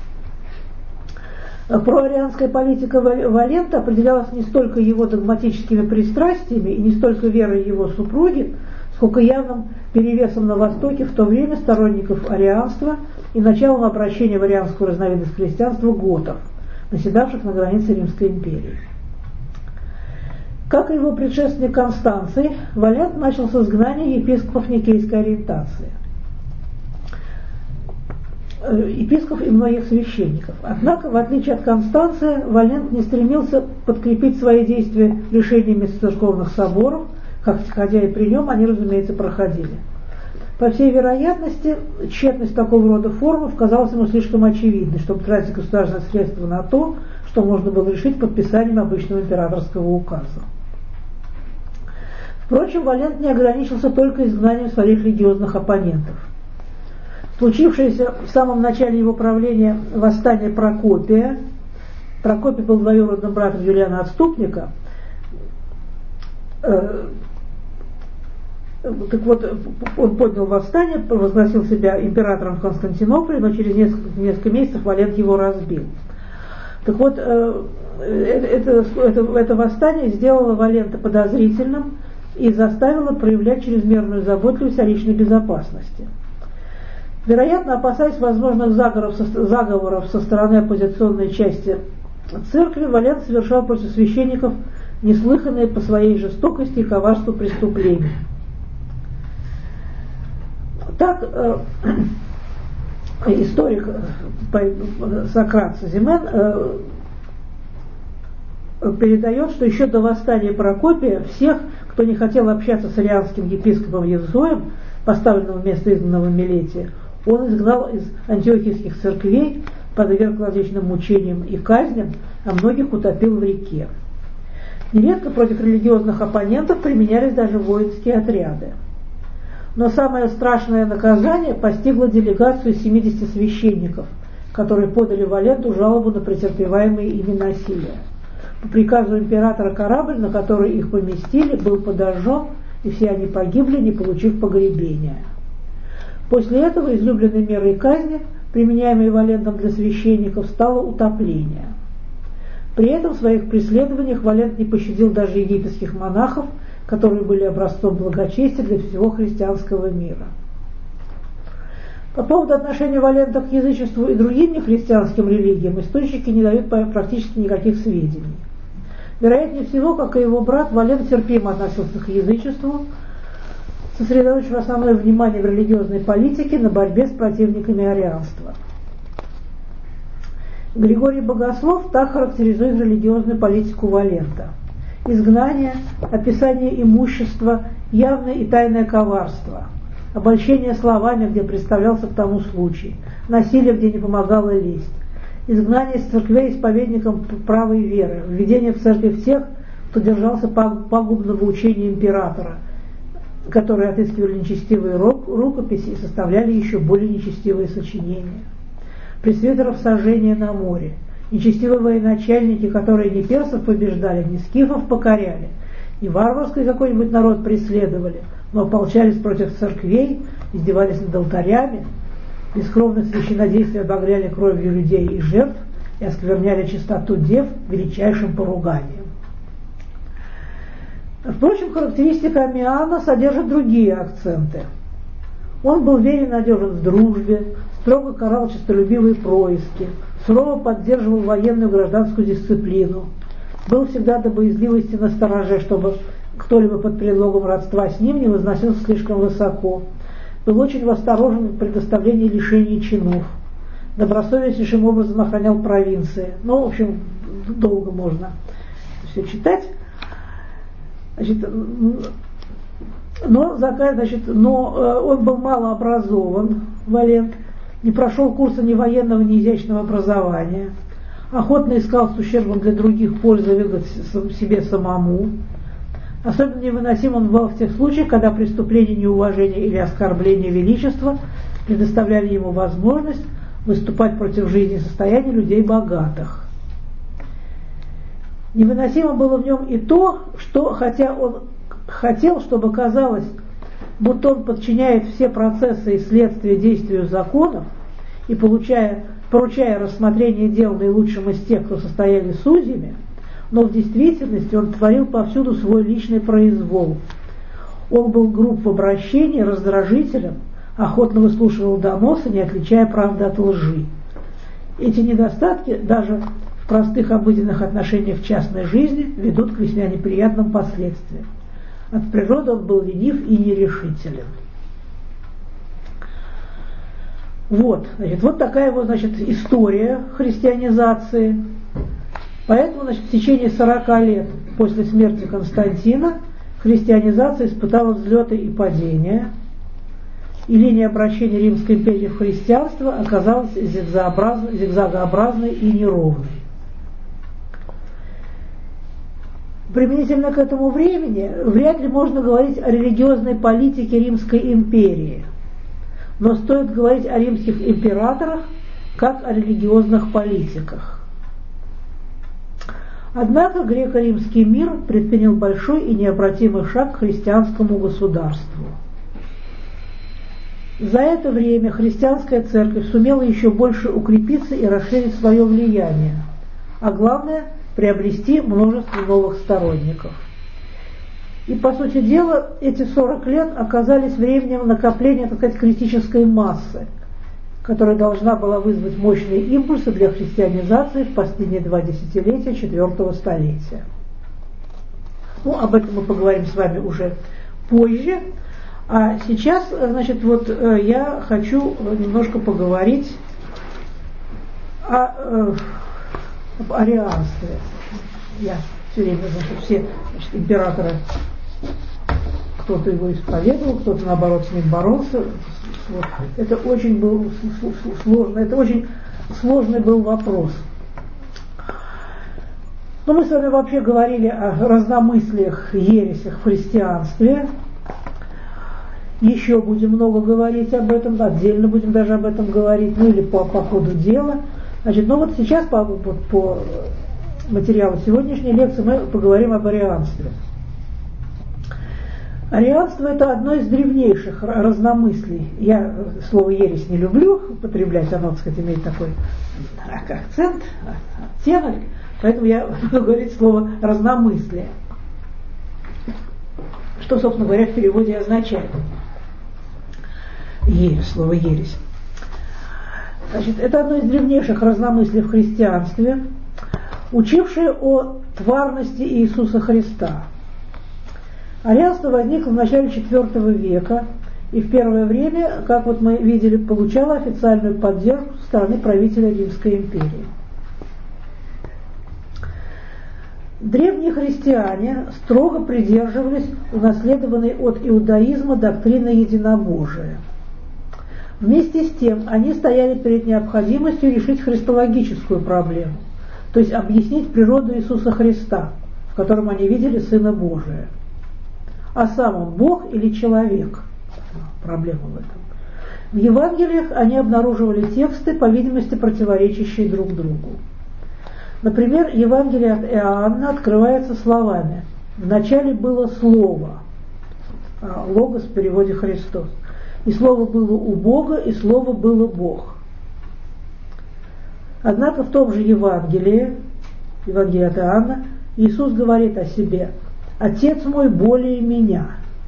Проарианская политика Валента определялась не столько его догматическими пристрастиями и не столько верой его супруги, сколько явным перевесом на Востоке в то время сторонников арианства и началом обращения в арианскую разновидность христианства готов, наседавших на границе Римской империи. Как и его предшественник Констанций, Валент начал с изгнания епископов никейской ориентации. Епископов и многих священников. Однако, в отличие от Констанция, Валент не стремился подкрепить свои действия решениями церковных соборов, хотя и при нем они, разумеется, проходили. По всей вероятности, тщетность такого рода формов казалась ему слишком очевидной, чтобы тратить государственные средства на то, что можно было решить подписанием обычного императорского указа. Впрочем, Валент не ограничился только изгнанием своих религиозных оппонентов. Случившееся в самом начале его правления восстание Прокопия, Прокопий был двоюродным братом Юлиана Отступника, э, так вот, он поднял восстание, провозгласил себя императором в Константинополе, но через несколько, несколько месяцев Валент его разбил. Так вот, э, это, это, это восстание сделало Валента подозрительным и заставило проявлять чрезмерную заботливость о личной безопасности. Вероятно, опасаясь возможных заговоров со, заговоров со стороны оппозиционной части церкви, Валент совершал против священников неслыханные по своей жестокости и коварству преступления. Так, э, историк Сократ Созимен э, передает, что еще до восстания Прокопия всех, кто не хотел общаться с арианским епископом Евзоем, поставленным вместо изгнанного Милетия, он изгнал из антиохийских церквей, подверг различным мучениям и казням, а многих утопил в реке. Нередко против религиозных оппонентов применялись даже воинские отряды. Но самое страшное наказание постигло делегацию семидесяти священников, которые подали Валенту жалобу на претерпеваемые ими насилие. По приказу императора корабль, на который их поместили, был подожжен, и все они погибли, не получив погребения. После этого излюбленной мерой казни, применяемой Валентом для священников, стало утопление. При этом в своих преследованиях Валент не пощадил даже египетских монахов, которые были образцом благочестия для всего христианского мира. По поводу отношения Валента к язычеству и другим нехристианским религиям источники не дают практически никаких сведений. Вероятнее всего, как и его брат, Валент терпимо относился к язычеству, сосредоточив основное внимание в религиозной политике на борьбе с противниками арианства. Григорий Богослов так характеризует религиозную политику Валента: изгнание, описание имущества, явное и тайное коварство, обольщение словами, где представлялся к тому случай, насилие, где не помогала лесть, изгнание из церквей исповедникам правой веры, введение в церковь тех, кто держался пагубного учения императора, которые отыскивали нечестивые рукописи и составляли еще более нечестивые сочинения, пресвитеров сожжения на море, нечестивые военачальники, которые не персов побеждали, не скифов покоряли, не варварский какой-нибудь народ преследовали, но ополчались против церквей, издевались над алтарями, бескровных священнодействий обогряли кровью людей и жертв и оскверняли чистоту дев величайшим поруганием. Впрочем, характеристика Аммиана содержит другие акценты. Он был верен и надежен в дружбе, строго карал честолюбивые происки, сурово поддерживал военную и гражданскую дисциплину, Был всегда до боязливости настороже, чтобы кто-либо под предлогом родства с ним не возносился слишком высоко. Был очень осторожен в предоставлении лишений чинов. Добросовестнейшим образом охранял провинции. Ну, в общем, долго можно все читать. Значит, но, значит, но он был малообразован, Валент, не прошел курса ни военного, ни изящного образования, охотно искал с ущербом для других пользу выгод себе самому. Особенно невыносим он был в тех случаях, когда преступление неуважения или оскорбление величества предоставляли ему возможность выступать против жизни и состояния людей богатых. Невыносимо было в нем и то, что, хотя он хотел, чтобы казалось, будто он подчиняет все процессы и следствия действию законов и получая, поручая рассмотрение дел наилучшим из тех, кто состояли судьями, но в действительности он творил повсюду свой личный произвол. Он был груб в обращении, раздражителем, охотно выслушивал доносы, не отличая правды от лжи. Эти недостатки даже в простых обыденных отношениях в частной жизни ведут к весьма неприятным последствиям. От природы он был ленив и нерешителен. Вот, значит, вот такая вот, значит, история христианизации. Поэтому, значит, в течение сорока лет после смерти Константина христианизация испытала взлеты и падения, и линия обращения Римской империи в христианство оказалась зигзагообразной, зигзагообразной и неровной. Применительно к этому времени вряд ли можно говорить о религиозной политике Римской империи, но стоит говорить о римских императорах как о религиозных политиках. Однако греко-римский мир предпринял большой и необратимый шаг к христианскому государству. За это время христианская церковь сумела еще больше укрепиться и расширить свое влияние, а главное – приобрести множество новых сторонников. И, по сути дела, эти сорок лет оказались временем накопления, так сказать, критической массы, которая должна была вызвать мощные импульсы для христианизации в последние два десятилетия четвертого столетия. Ну, об этом мы поговорим с вами уже позже. А сейчас, значит, вот я хочу немножко поговорить о, об арианстве. Я все время, значит, все, значит, императоры, кто-то его исповедовал, кто-то, наоборот, с ним боролся. Вот. Это очень был сложно, это очень сложный был вопрос. Но мы с вами вообще говорили о разномыслиях, ересях в христианстве. Еще будем много говорить об этом, отдельно будем даже об этом говорить, ну или по, по ходу дела. Значит, ну вот сейчас по, по, по материалу сегодняшней лекции мы поговорим об арианстве. Арианство – это одно из древнейших разномыслий. Я слово «ересь» не люблю употреблять, оно, так сказать, имеет такой акцент, оттенок, поэтому я буду говорить слово «разномыслие», что, собственно говоря, в переводе означает ересь, слово «ересь». Значит, это одно из древнейших разномыслий в христианстве, учившее о тварности Иисуса Христа. Арианство возникло в начале четвёртого века и в первое время, как вот мы видели, получало официальную поддержку со стороны правителя Римской империи. Древние христиане строго придерживались унаследованной от иудаизма доктрины единобожия. Вместе с тем они стояли перед необходимостью решить христологическую проблему, то есть объяснить природу Иисуса Христа, в котором они видели Сына Божия. А сам он Бог или человек? Проблема в этом. В Евангелиях они обнаруживали тексты, по видимости, противоречащие друг другу. Например, Евангелие от Иоанна открывается словами: «Вначале было Слово», логос в переводе Христос, «и Слово было у Бога, и Слово было Бог». Однако в том же Евангелии, Евангелие от Иоанна, Иисус говорит о себе: «Отец мой более меня».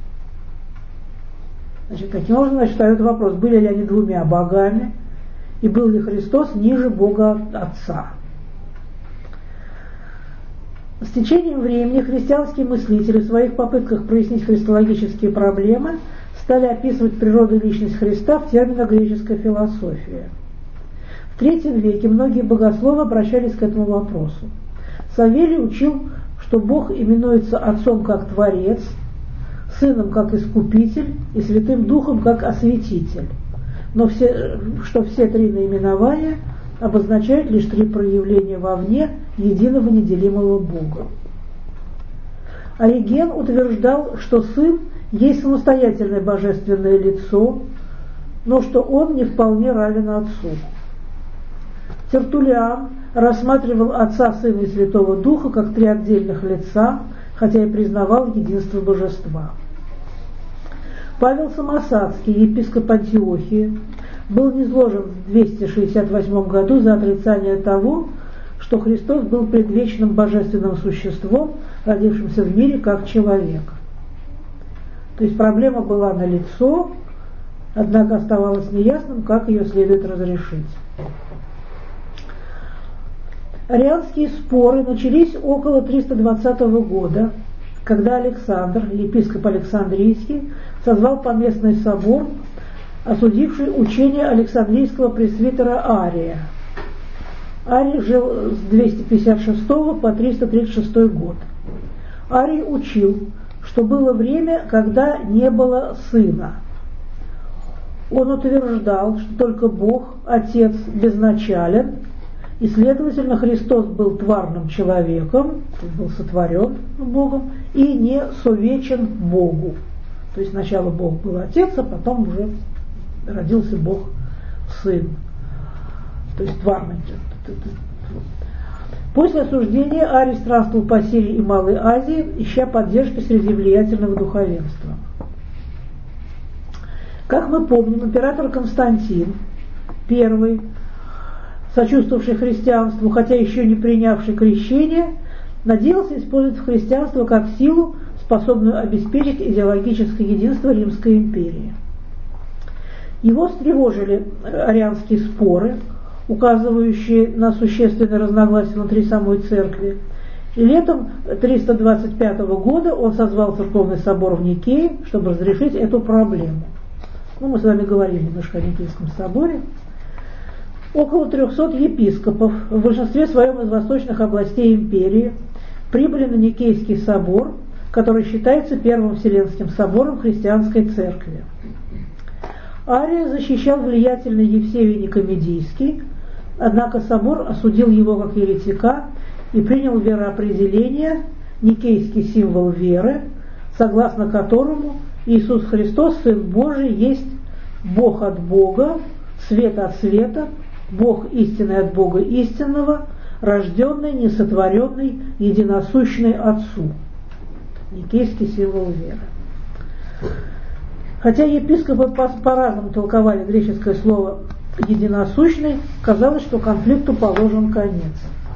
Значит, таким образом, значит, встает вопрос, были ли они двумя богами, и был ли Христос ниже Бога Отца. С С течением времени христианские мыслители в своих попытках прояснить христологические проблемы стали описывать природу и личность Христа в терминах греческой философии. В третьем веке многие богословы обращались к этому вопросу. Савелий учил, что Бог именуется Отцом как Творец, Сыном как Искупитель и Святым Духом как Осветитель, но все, что все три наименования обозначают лишь три проявления вовне единого неделимого Бога. Ориген утверждал, что Сын есть самостоятельное божественное лицо, но что Он не вполне равен Отцу. Тертуллиан рассматривал Отца, Сына и Святого Духа как три отдельных лица, хотя и признавал единство Божества. Павел Самосадский, епископ Антиохии, был низложен в двести шестьдесят восьмом году за отрицание того, что Христос был предвечным божественным существом, родившимся в мире как человек. То есть проблема была налицо, однако оставалось неясным, как ее следует разрешить. Арианские споры начались около триста двадцатого года, когда Александр, епископ Александрийский, созвал поместный собор, осудивший учение Александрийского пресвитера Ария. Арий жил с двести пятьдесят шестого по триста тридцать шестой год. Арий учил, что было время, когда не было сына. Он утверждал, что только Бог, Отец, безначален, и, следовательно, Христос был тварным человеком, то есть был сотворен Богом, и не совечен Богу. То есть сначала Бог был Отец, а потом уже родился Бог Сын. То есть тварный. После осуждения Арий странствовал по Сирии и Малой Азии, ища поддержки среди влиятельного духовенства. Как мы помним, император Константин, первый, сочувствовавший христианству, хотя еще не принявший крещение, надеялся использовать христианство как силу, способную обеспечить идеологическое единство Римской империи. Его встревожили арианские споры, указывающие на существенные разногласия внутри самой церкви. И летом триста двадцать пятого года он созвал церковный собор в Никее, чтобы разрешить эту проблему. Ну, мы с вами говорили немножко о Никейском соборе. Около трехсот епископов, в большинстве своем из восточных областей империи, прибыли на Никейский собор, который считается первым Вселенским собором христианской церкви. Ария защищал влиятельный Евсевий Никомедийский, однако собор осудил его как еретика и принял вероопределение, никейский символ веры, согласно которому Иисус Христос, Сын Божий, есть Бог от Бога, свет от света, Бог истинный от Бога истинного, рожденный, несотворенный, единосущный Отцу. Никейский символ веры. Хотя епископы по-разному толковали греческое слово «единосущный», казалось, что конфликту положен конец.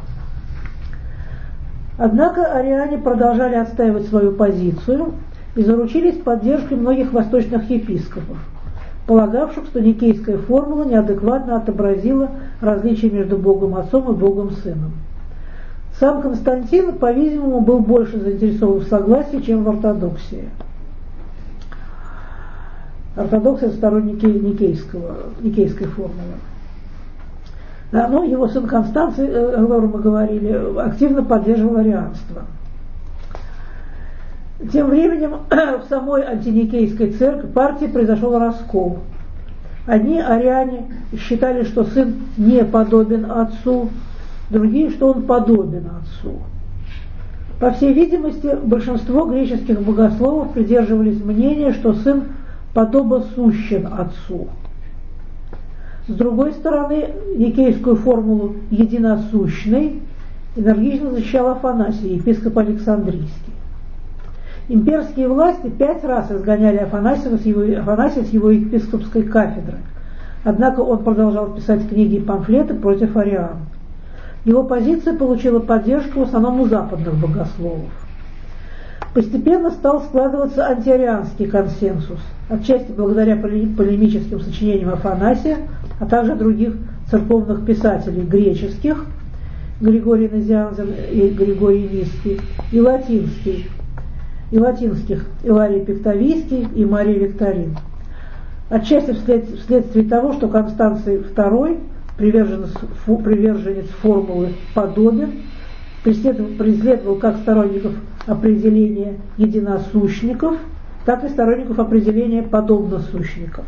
Однако ариане продолжали отстаивать свою позицию и заручились поддержкой многих восточных епископов, полагавших, что никейская формула неадекватно отобразила различия между Богом Отцом и Богом Сыном. Сам Константин, по-видимому, был больше заинтересован в согласии, чем в ортодоксии. Ортодоксия – сторонники никейского, никейской формулы. Да, но его сын Констанций, о котором мы говорили, активно поддерживал арианство. Тем временем в самой антиникейской церкви партии произошел раскол. Одни ариане считали, что сын не подобен отцу, другие, что он подобен отцу. По всей видимости, большинство греческих богословов придерживались мнения, что сын подобосущен отцу. С другой стороны, никейскую формулу «единосущный» энергично защищал Афанасий, епископ Александрийский. Имперские власти пять раз изгоняли Афанасия с его, Афанасия с его епископской кафедры, однако он продолжал писать книги и памфлеты против ариан. Его позиция получила поддержку в основном у западных богословов. Постепенно стал складываться антиарианский консенсус, отчасти благодаря полемическим сочинениям Афанасия, а также других церковных писателей греческих, Григорий Назианзен и Григорий Низкий, и латинский, и латинских Иларий Пектавийский и Мария Викторин. Отчасти вслед, вследствие того, что Констанций второй, приверженец, фу, приверженец формулы подобен, преследовал, преследовал как сторонников определения единосущников, так и сторонников определения подобносущников.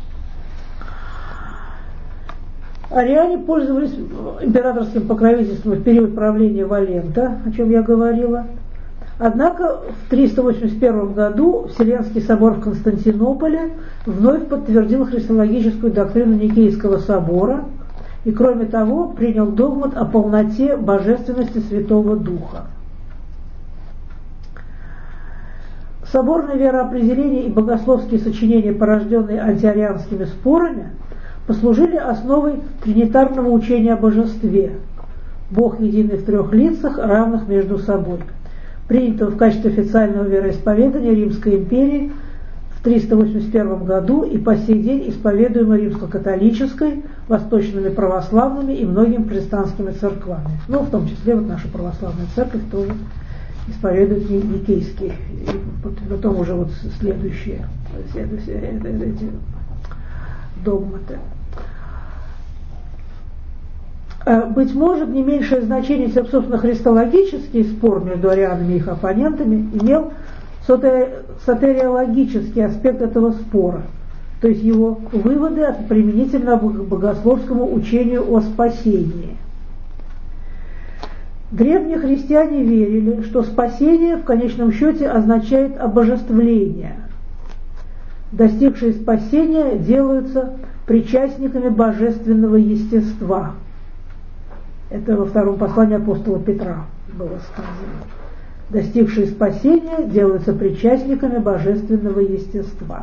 Ариане пользовались императорским покровительством в период правления Валента, о чем я говорила. Однако в триста восемьдесят первом году Вселенский собор в Константинополе вновь подтвердил христологическую доктрину Никейского собора и, кроме того, принял догмат о полноте божественности Святого Духа. Соборное вероопределение и богословские сочинения, порожденные антиарианскими спорами, послужили основой тринитарного учения о божестве. Бог единый в трех лицах, равных между собой, принятого в качестве официального вероисповедания Римской империи в триста восемьдесят первом году и по сей день исповедуемо римско-католической, восточными православными и многими протестантскими церквами. Ну, в том числе вот наша православная церковь тоже исповедует никейские, и потом уже вот следующие, следующие эти догматы. Быть может, не меньшее значение, чем, собственно, христологический спор между арианами и их оппонентами имел сатериологический аспект этого спора, то есть его выводы применительно к богословскому учению о спасении. Древние христиане верили, что спасение в конечном счете означает обожествление. Достигшие спасения делаются причастниками божественного естества. Это во втором послании апостола Петра было сказано. Достигшие спасения делаются причастниками божественного естества.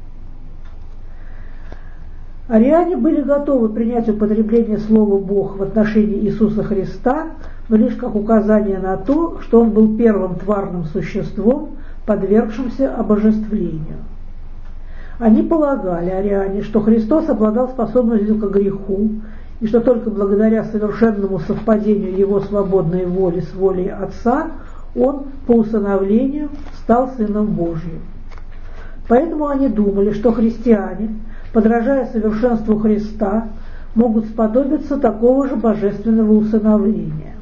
Ариане были готовы принять употребление слова «Бог» в отношении Иисуса Христа, но лишь как указание на то, что Он был первым тварным существом, подвергшимся обожествлению. Они полагали, ариане, что Христос обладал способностью к греху, и что только благодаря совершенному совпадению Его свободной воли с волей Отца Он по усыновлению стал Сыном Божьим. Поэтому они думали, что христиане, подражая совершенству Христа, могут сподобиться такого же божественного усыновления.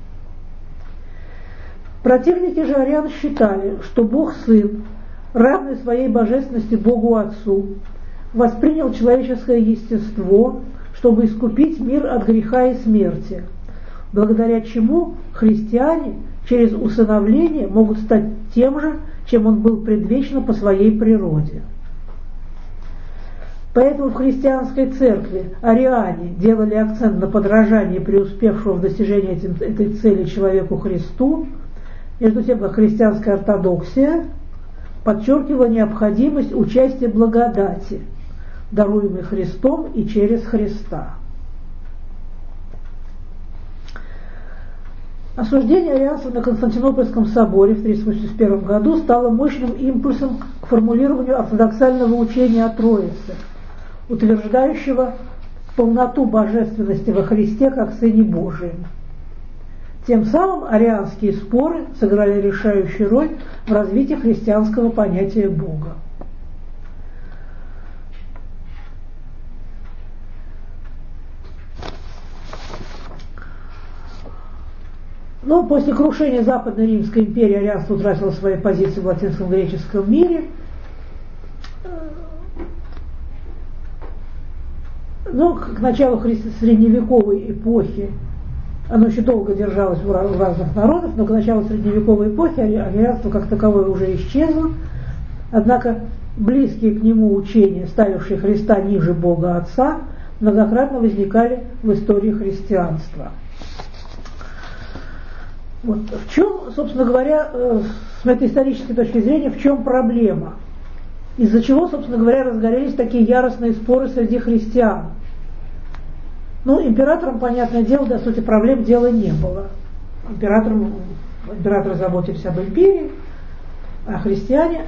Противники же ариан считали, что Бог Сын, равный своей божественности Богу Отцу, воспринял человеческое естество, чтобы искупить мир от греха и смерти, благодаря чему христиане через усыновление могут стать тем же, чем он был предвечно по своей природе. Поэтому в христианской церкви ариане делали акцент на подражании преуспевшего в достижении этой цели человеку Христу, между тем как христианская ортодоксия подчеркивала необходимость участия благодати, даруемой Христом и через Христа. Осуждение арианцев на Константинопольском соборе в триста восемьдесят первом году стало мощным импульсом к формулированию ортодоксального учения о Троице, утверждающего полноту божественности во Христе как Сыне Божием. Тем самым арианские споры сыграли решающую роль в развитии христианского понятия Бога. Но после крушения Западной Римской империи арианство утратило свои позиции в латинском греческом мире. Но к началу средневековой эпохи, оно еще долго держалось у разных народов, но к началу средневековой эпохи арианство как таковое уже исчезло. Однако близкие к нему учения, ставившие Христа ниже Бога Отца, многократно возникали в истории христианства. Вот. В чем, собственно говоря, с этой исторической точки зрения, в чем проблема? Из-за чего, собственно говоря, разгорелись такие яростные споры среди христиан? Ну, императорам, понятное дело, до сути проблем дела не было. Императорам, императоры заботились об империи, а христиане,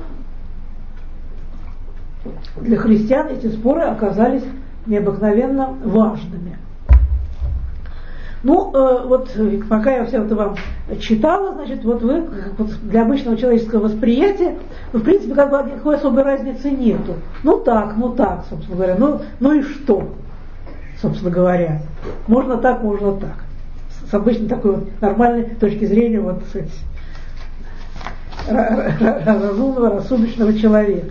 для христиан эти споры оказались необыкновенно важными. Ну, э, вот пока я все это вам читала, значит, вот вы вот для обычного человеческого восприятия, ну, в принципе, как бы никакой особой разницы нету. Ну так, ну так, собственно говоря, ну, ну и что, собственно говоря. Можно так, можно так. С обычной такой вот нормальной точки зрения, вот, так сказать, разумного, рассудочного человека.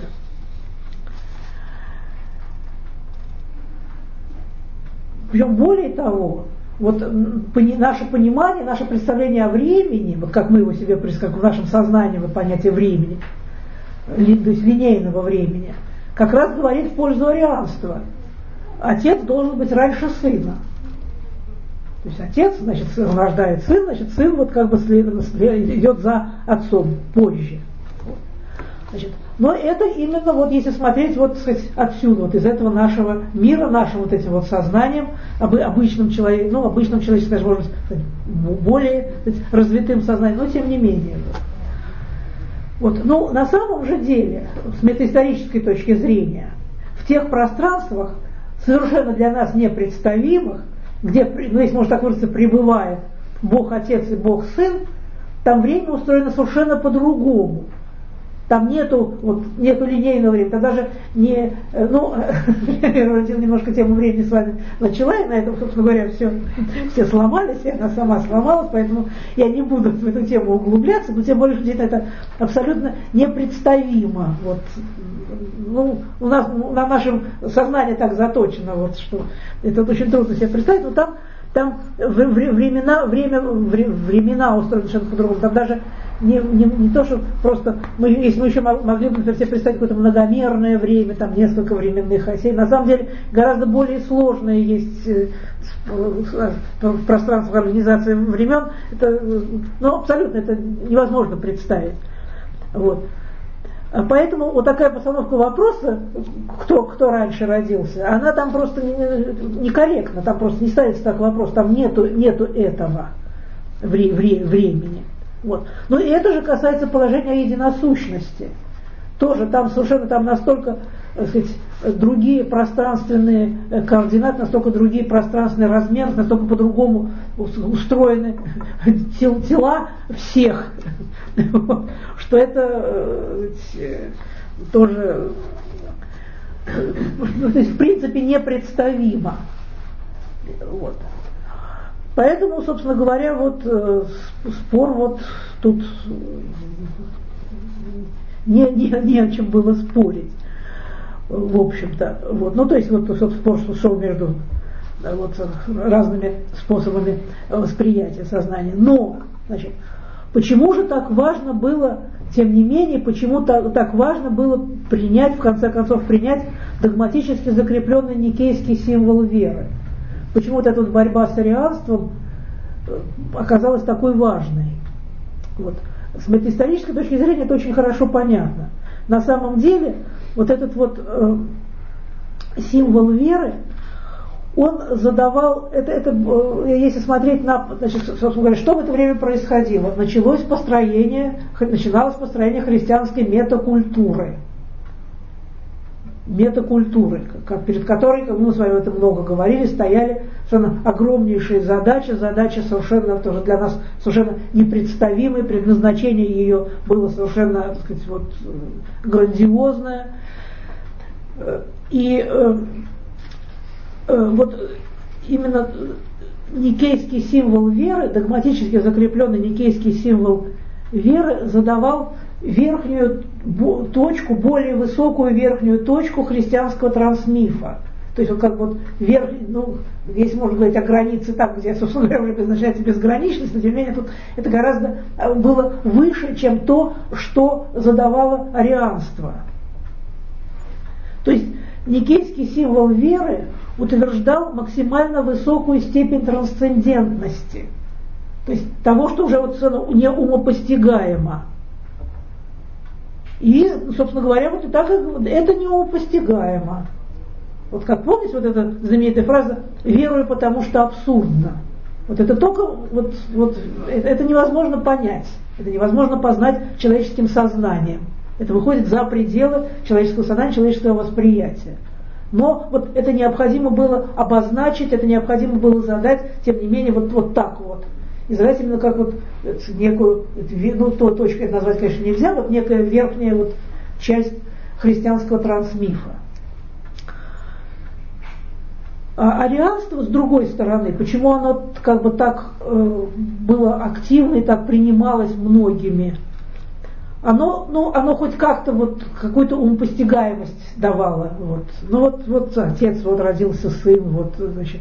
Причем более того, вот наше понимание, наше представление о времени, вот как мы его себе, как в нашем сознании вот понятие времени, то есть линейного времени, как раз говорит в пользу арианства. Отец должен быть раньше сына. То есть отец, значит, сын рождает сын, значит, сын вот как бы след, след, идет за отцом позже. Значит, но это именно вот если смотреть вот, сказать, отсюда, вот из этого нашего мира, нашим вот этим вот сознанием, об, обычным человеком, ну, обычным человеческим, даже, может быть, более, сказать, развитым сознанием, но тем не менее. Вот. Ну, на самом же деле, с метаисторической точки зрения, в тех пространствах, совершенно для нас непредставимых, где, ну, если можно так выразиться, пребывает Бог Отец и Бог Сын, там время устроено совершенно по-другому. Там нету, вот, нету линейного времени, там даже не, ну, я немножко тему времени с вами начала, и на этом, собственно говоря, все, все сломались, и она сама сломалась, поэтому я не буду в эту тему углубляться, но тем более, что это абсолютно непредставимо. Вот, ну, у нас, на нашем сознании так заточено, вот, что это очень трудно себе представить, но там, там времена, время, времена устроены совершенно по-другому, там даже Не, не, не то, что просто, мы, если мы еще могли бы, например, себе представить какое-то многомерное время, там несколько временных осей, на самом деле гораздо более сложное есть в пространстве организации времен, это, ну, абсолютно это невозможно представить. Вот. Поэтому вот такая постановка вопроса, кто, кто раньше родился, она там просто некорректна, там просто не ставится так вопрос, там нету, нету этого вре, вре, времени. Вот. Но и это же касается положения единосущности. Тоже там совершенно там настолько, так сказать, другие пространственные координаты, настолько другие пространственные размеры, настолько по-другому устроены тел, тела всех, что это тоже, то есть, в принципе, непредставимо. Вот. Поэтому, собственно говоря, вот спор вот тут не, не, не о чем было спорить, в общем-то. Вот. Ну, то есть, вот тот спор, что шел между вот, разными способами восприятия сознания. Но, значит, почему же так важно было, тем не менее, почему так, так важно было принять, в конце концов, принять догматически закрепленный никейский символ веры? Почему вот эта вот борьба с арианством оказалась такой важной? Вот. С метаисторической точки зрения это очень хорошо понятно. На самом деле, вот этот вот э, символ веры, он задавал, это, это, э, если смотреть на, значит, собственно говоря, что в это время происходило? Началось построение, начиналось построение христианской метакультуры. метакультуры, как, перед которой, как мы с вами об этом много говорили, стояли совершенно огромнейшие задачи, задачи совершенно тоже для нас совершенно непредставимые, предназначение ее было совершенно, так сказать, вот, грандиозное. И э, э, вот именно никейский символ веры, догматически закрепленный никейский символ веры задавал верхнюю точку, более высокую верхнюю точку христианского трансмифа. То есть вот как вот верх, ну, если можно говорить о границе там, где, собственно говоря, уже обозначается безграничность, но тем не менее тут это гораздо было выше, чем то, что задавало арианство. То есть никейский символ веры утверждал максимально высокую степень трансцендентности, то есть того, что уже вот не умопостигаемо. И, собственно говоря, вот и так это неумопостигаемо. Вот как помните, вот эта знаменитая фраза «верую, потому что абсурдно». Вот это только, вот, вот, это, это невозможно понять, это невозможно познать человеческим сознанием. Это выходит за пределы человеческого сознания, человеческого восприятия. Но вот это необходимо было обозначить, это необходимо было задать, тем не менее, вот, вот так вот. И задать именно как вот некую, ну, то точку это назвать, конечно, нельзя, вот некая верхняя вот часть христианского трансмифа. А арианство, с другой стороны, почему оно как бы так э, было активно и так принималось многими, оно, ну, оно хоть как-то вот какую-то умопостигаемость давало. Вот. Ну вот, вот отец, вот родился сын, вот, значит.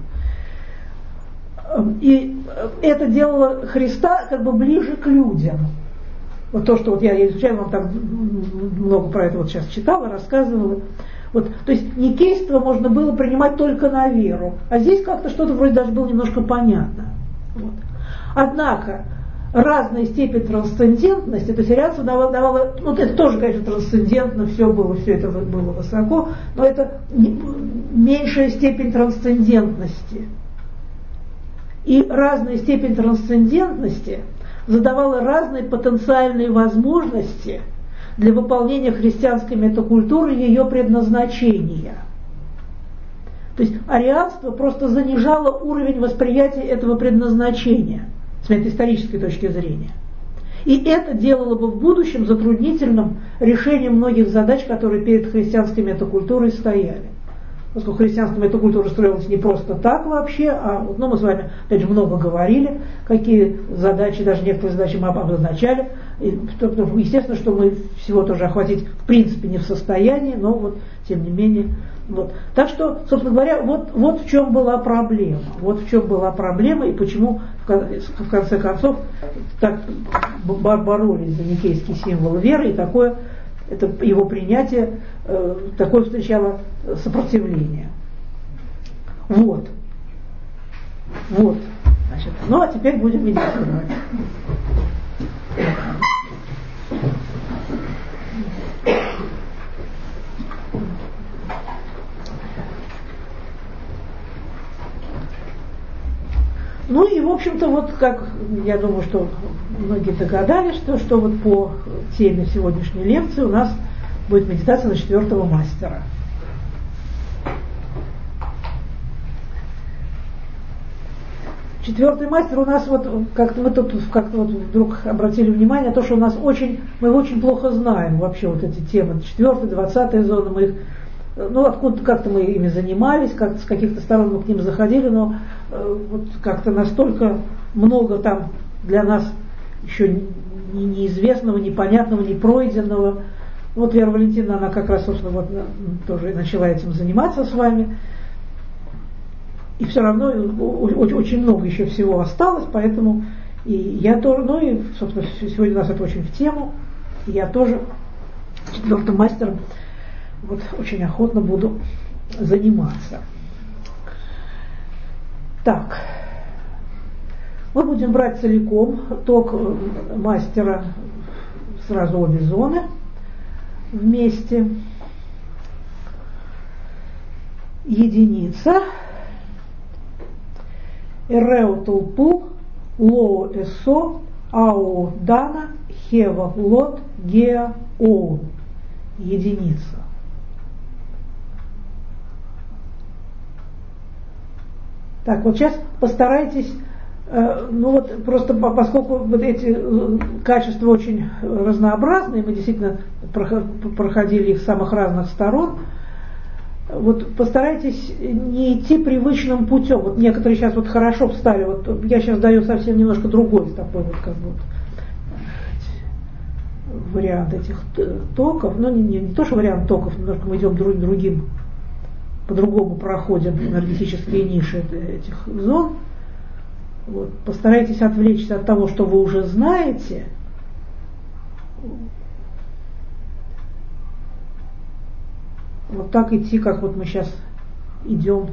И это делало Христа как бы ближе к людям. Вот то, что вот я изучаю, вам так много про это вот сейчас читала, рассказывала. Вот, то есть никейство можно было принимать только на веру, а здесь как-то что-то вроде даже было немножко понятно. Вот. Однако разная степень трансцендентности, то есть арианство давало, давало, ну это тоже, конечно, трансцендентно, все было, все это было высоко, но это меньшая степень трансцендентности. И разная степень трансцендентности задавала разные потенциальные возможности для выполнения христианской метакультуры ее предназначения. То есть арианство просто занижало уровень восприятия этого предназначения с метаисторической точки зрения. И это делало бы в будущем затруднительным решением многих задач, которые перед христианской метакультурой стояли. Поскольку христианская метакультура строилась не просто так вообще, а вот, ну, мы с вами, опять же, много говорили, какие задачи, даже некоторые задачи мы обозначали. И, естественно, что мы всего тоже охватить в принципе не в состоянии, но вот, тем не менее. Вот. Так что, собственно говоря, вот, вот в чем была проблема. Вот в чем была проблема и почему в конце концов так боролись за никейский символ веры, и такое, это его принятие, э, такое встречало сопротивление. Вот. Вот. Значит, ну а теперь будем медитировать. Ну и, в общем-то, вот как, я думаю, что многие догадались, что, что вот по теме сегодняшней лекции у нас будет медитация на четвертого мастера. Четвертый мастер у нас вот, как-то мы тут как-то вот вдруг обратили внимание, то, что у нас очень, мы его очень плохо знаем вообще вот эти темы, четвертая, двадцатая зона, мы их, ну, откуда как-то мы ими занимались, как-то с каких-то сторон мы к ним заходили, но э, вот как-то настолько много там для нас еще не, неизвестного, непонятного, непройденного. Вот Вера Валентиновна, она как раз, собственно, вот тоже начала этим заниматься с вами. И все равно очень много еще всего осталось, поэтому и я тоже, ну и, собственно, сегодня у нас это очень в тему, и я тоже четвертым мастером вот очень охотно буду заниматься. Так, мы будем брать целиком ток мастера, сразу обе зоны вместе. Единица. Эрео толпу, лоо эсо, ао дана, хева лот, геа оу. Единица. Так, вот сейчас постарайтесь, э, ну вот просто поскольку вот эти качества очень разнообразные, мы действительно проходили их с самых разных сторон, вот постарайтесь не идти привычным путем. Вот некоторые сейчас вот хорошо встали, вот я сейчас даю совсем немножко другой такой вот как бы вот вариант этих токов, но не, не, не то, что вариант токов, немножко мы идем друг, другим, по-другому проходим энергетические ниши этих зон. Вот. Постарайтесь отвлечься от того, что вы уже знаете. Вот так идти, как вот мы сейчас идем.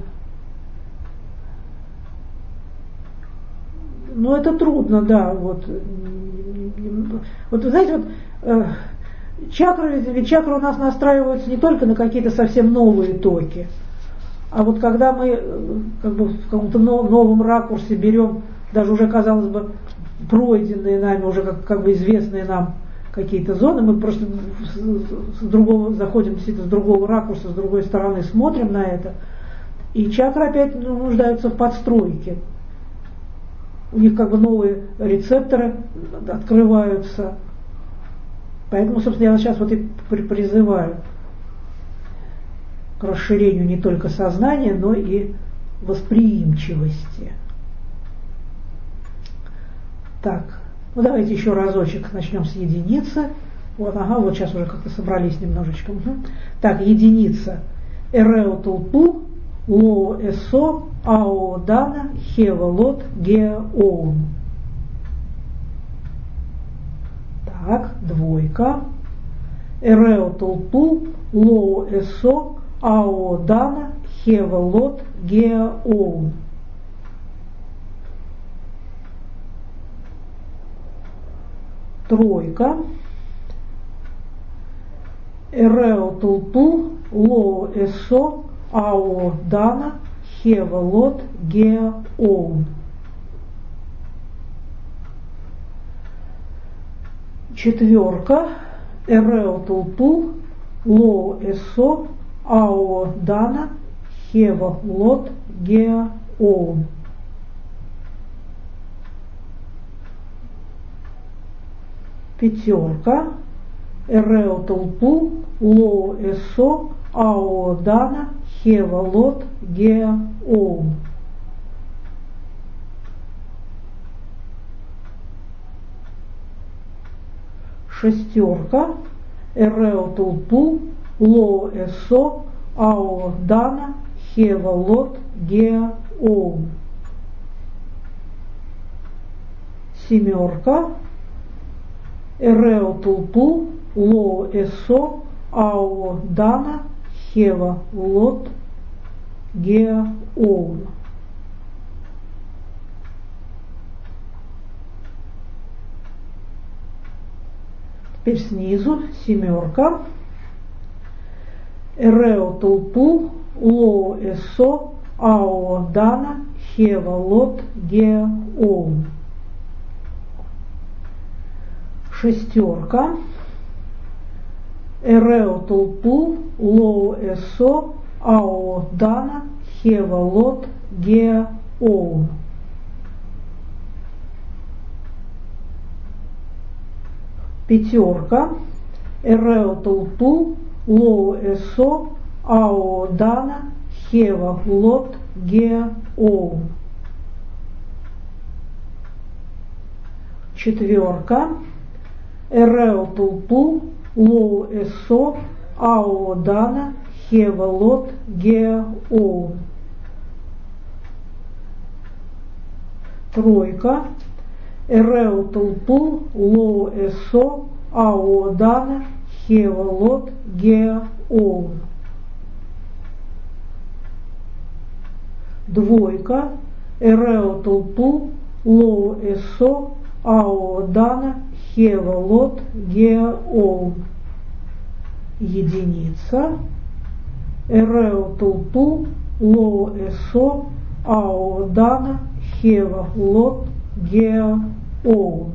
Ну, это трудно, да. Вот, вот вы знаете, вот э, чакры, ведь чакры у нас настраиваются не только на какие-то совсем новые токи, а вот когда мы как бы в каком-то новом ракурсе берем даже уже, казалось бы, пройденные нами, уже как, как бы известные нам какие-то зоны, мы просто с другого, заходим с другого ракурса, с другой стороны смотрим на это, и чакры опять нуждаются в подстройке. У них как бы новые рецепторы открываются. Поэтому, собственно, я сейчас вот и призываю к расширению не только сознания, но и восприимчивости. Так, ну давайте еще разочек начнем с единицы. Вот, ага, вот сейчас уже как-то собрались немножечко. Угу. Так, единица. Эрео толпу, лоо эсо, ао дана, хева лот, геа оун. Так, двойка. Эрео толпу, лоо эсо, ао дана, хева лот, геа оун. Тройка. Эрео толпу, лоо эсо, ао дана, хева лот, геа оун. Четверка. Эрео толпу, лоо эсо, ао дана, хева лот, геа оун. Пятерка. Эрео толпу, лоо эсо, ао дана, хева лот, геа оун. Шестерка. Эрео толпу, лоо эсо, ао дана, хева лот, геа оун. Семерка. Эрео толпу, лоо эсо, ао дана, хева лот, геа оун. Теперь снизу семерка. Эрео толпу, лоо эсо, ао дана, хева лот, геа оун. Шестерка. Эрео толпу, лоо эсо, ао дана, хева лот, геа оун. Пятерка. Эрео толпу, лоо эсо, ао дана, хева лот, геа оун. Четверка. Эрео толпу, лоо эсо, ао дана, хева лот, геа оун. Тройка. Эрео толпу, лоо эсо, ао дана, хева лот, геа оун. Двойка. Эрео толпу, лоо эсо, ао дана, хева лот, геа оун. Единица. Эрео толпу, лоо эсо, ао дана, хева лот, геа оун.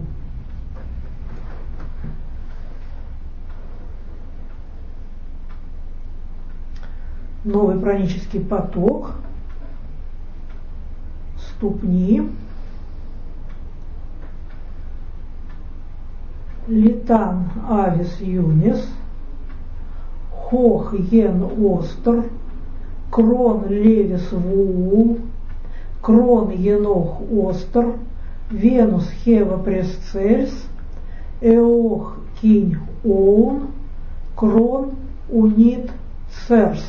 Новый пранический поток. Ступни. Литан авис юнис, хох йен остр, крон левис вуул, крон енох остр, венус хева пресцельс, эох кинь оун, крон унит церс.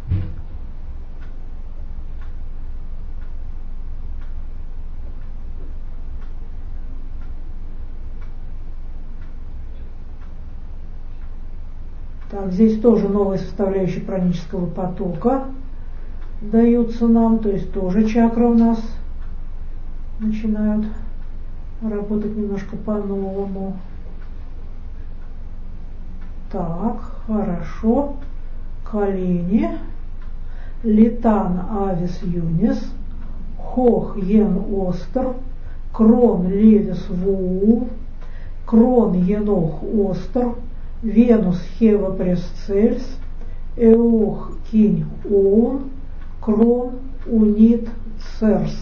Так, здесь тоже новые составляющие пранического потока даются нам, то есть тоже чакры у нас начинают работать немножко по-новому. Так, хорошо. Колени. Литан авис юнис, хох йен остр, крон левис вуул, Крон Енох Остр, Венус Хева Пресцельс, Эох Кинь Оон, Крон Унит Церс.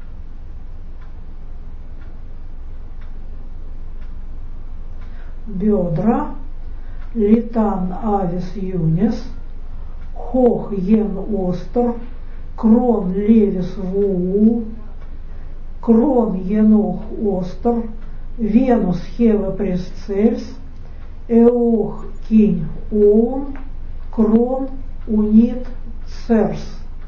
Бедра, Литан Авис Юнис, Хох Ен Остр, Крон Левис Вуу, Крон Енох Остр, Венус Хева Пресцельс, Эох Кинь Оон, Крон Унит Церс.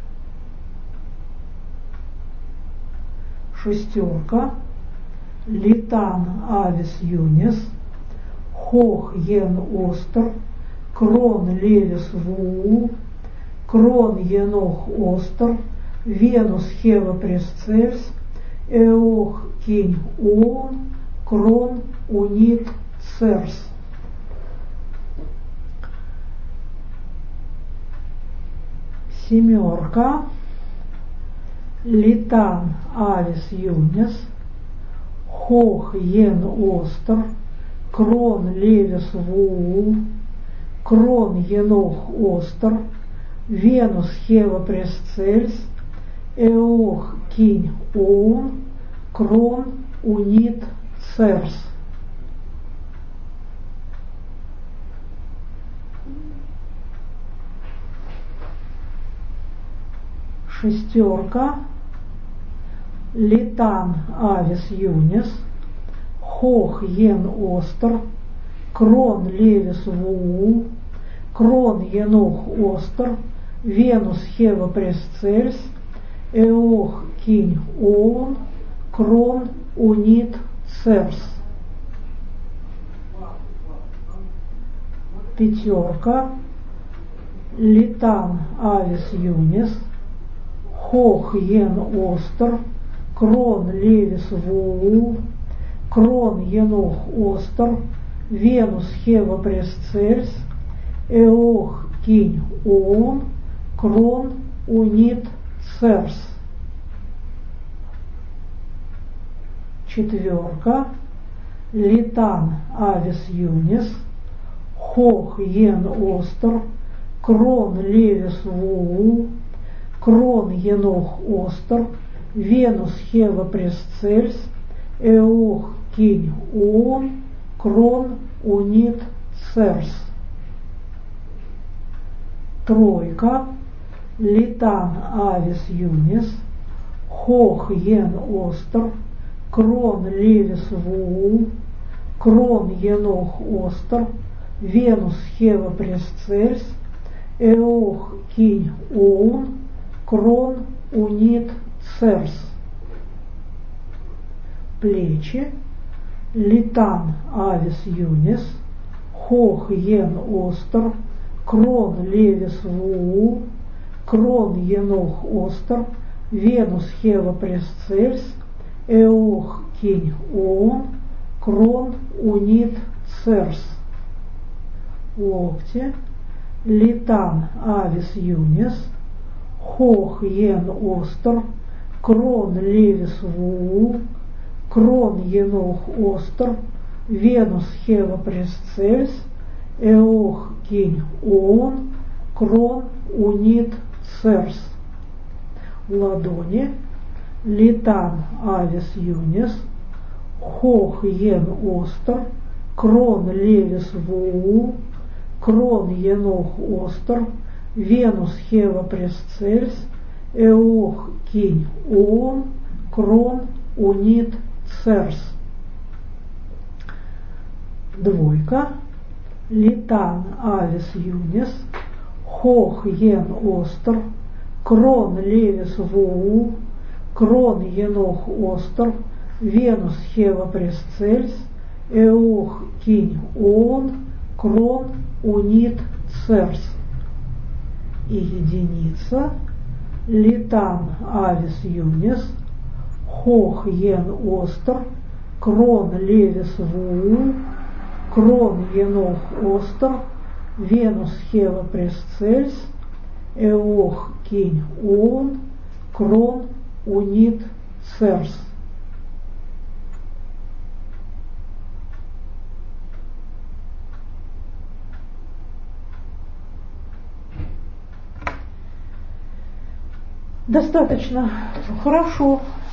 Шестерка, Литан Авис Юнис, Хох Ен Остр, Крон Левис Вуу, Крон Енох Остр, Венус Хева Пресцельс, Эох Кинь Оон, Крон Унит Церс. Семерка, Литан Авис Юнис, Хох Ен Остр, Крон Левис Вуу, Крон Енох Остр, Венус Хева Пресцельс, Эох Кинь Оон, Крон Унит Церс. Шестерка, Литан Авис Юнис, Хох Ен Остр, Крон Левис Вуу, Крон Енох Остр, Венус Хева Пресцельс, Эох Кинь Оон, Крон Унит Церс. Пятерка, Литан Авис Юнис, Хох Ен Остр, Крон Левис Вуу, Крон Енох Остр, Венус Хева Пресцельс, Эох Кинь Оон, Крон Унит Церс. Четверка, Литан Авис Юнис, Хох Ен Остр, Крон Левис Вуу, Крон Енох Остр, Венус Хева Пресцельс, Эох Кинь Оон, Крон Унит Церс. Тройка, Литан Авис Юнис, Хох Ен Остр, Крон Левис Вуу, Крон Енох Остр, Венус Хева Пресцельс, Эох Кинь Оон, Крон Унит Церс. Плечи, Литан Авис Юнис, Хох Ен Остр, Крон Левис Вуу, Крон Енох Остр, Венус Хева Пресцельс, Эох Кинь Оон, Крон Унит Церс. Локти, Литан Авис Юнис, Хох Ен Остр, Крон Левис Вуу, Крон Енох Остр, Венус Хева Пресцельс, Эох Кинь Оон, Крон Унит Церс. Ладони, Литан Авис Юнис, Хох Ен Остр, Крон Левис Вуу, Крон Енох Остр, Венус Хева Пресцельс, Эох Кинь Оон, Крон Унит Церс. Двойка, Литан Авис Юнис, Хох Ен Остр, Крон Левис Вуу, Крон Енох Остр, Венус Хева Пресцельс, Эох Кинь Оон, Крон Унит Церс. И единица, Литан Авис Юнис, Хох Ен Остр, Крон Левис Вуу, Крон Енох Остр, Венус Хева Пресцельс, Эох Кинь Оон, Крон Унит Церс. Достаточно. Хорошо.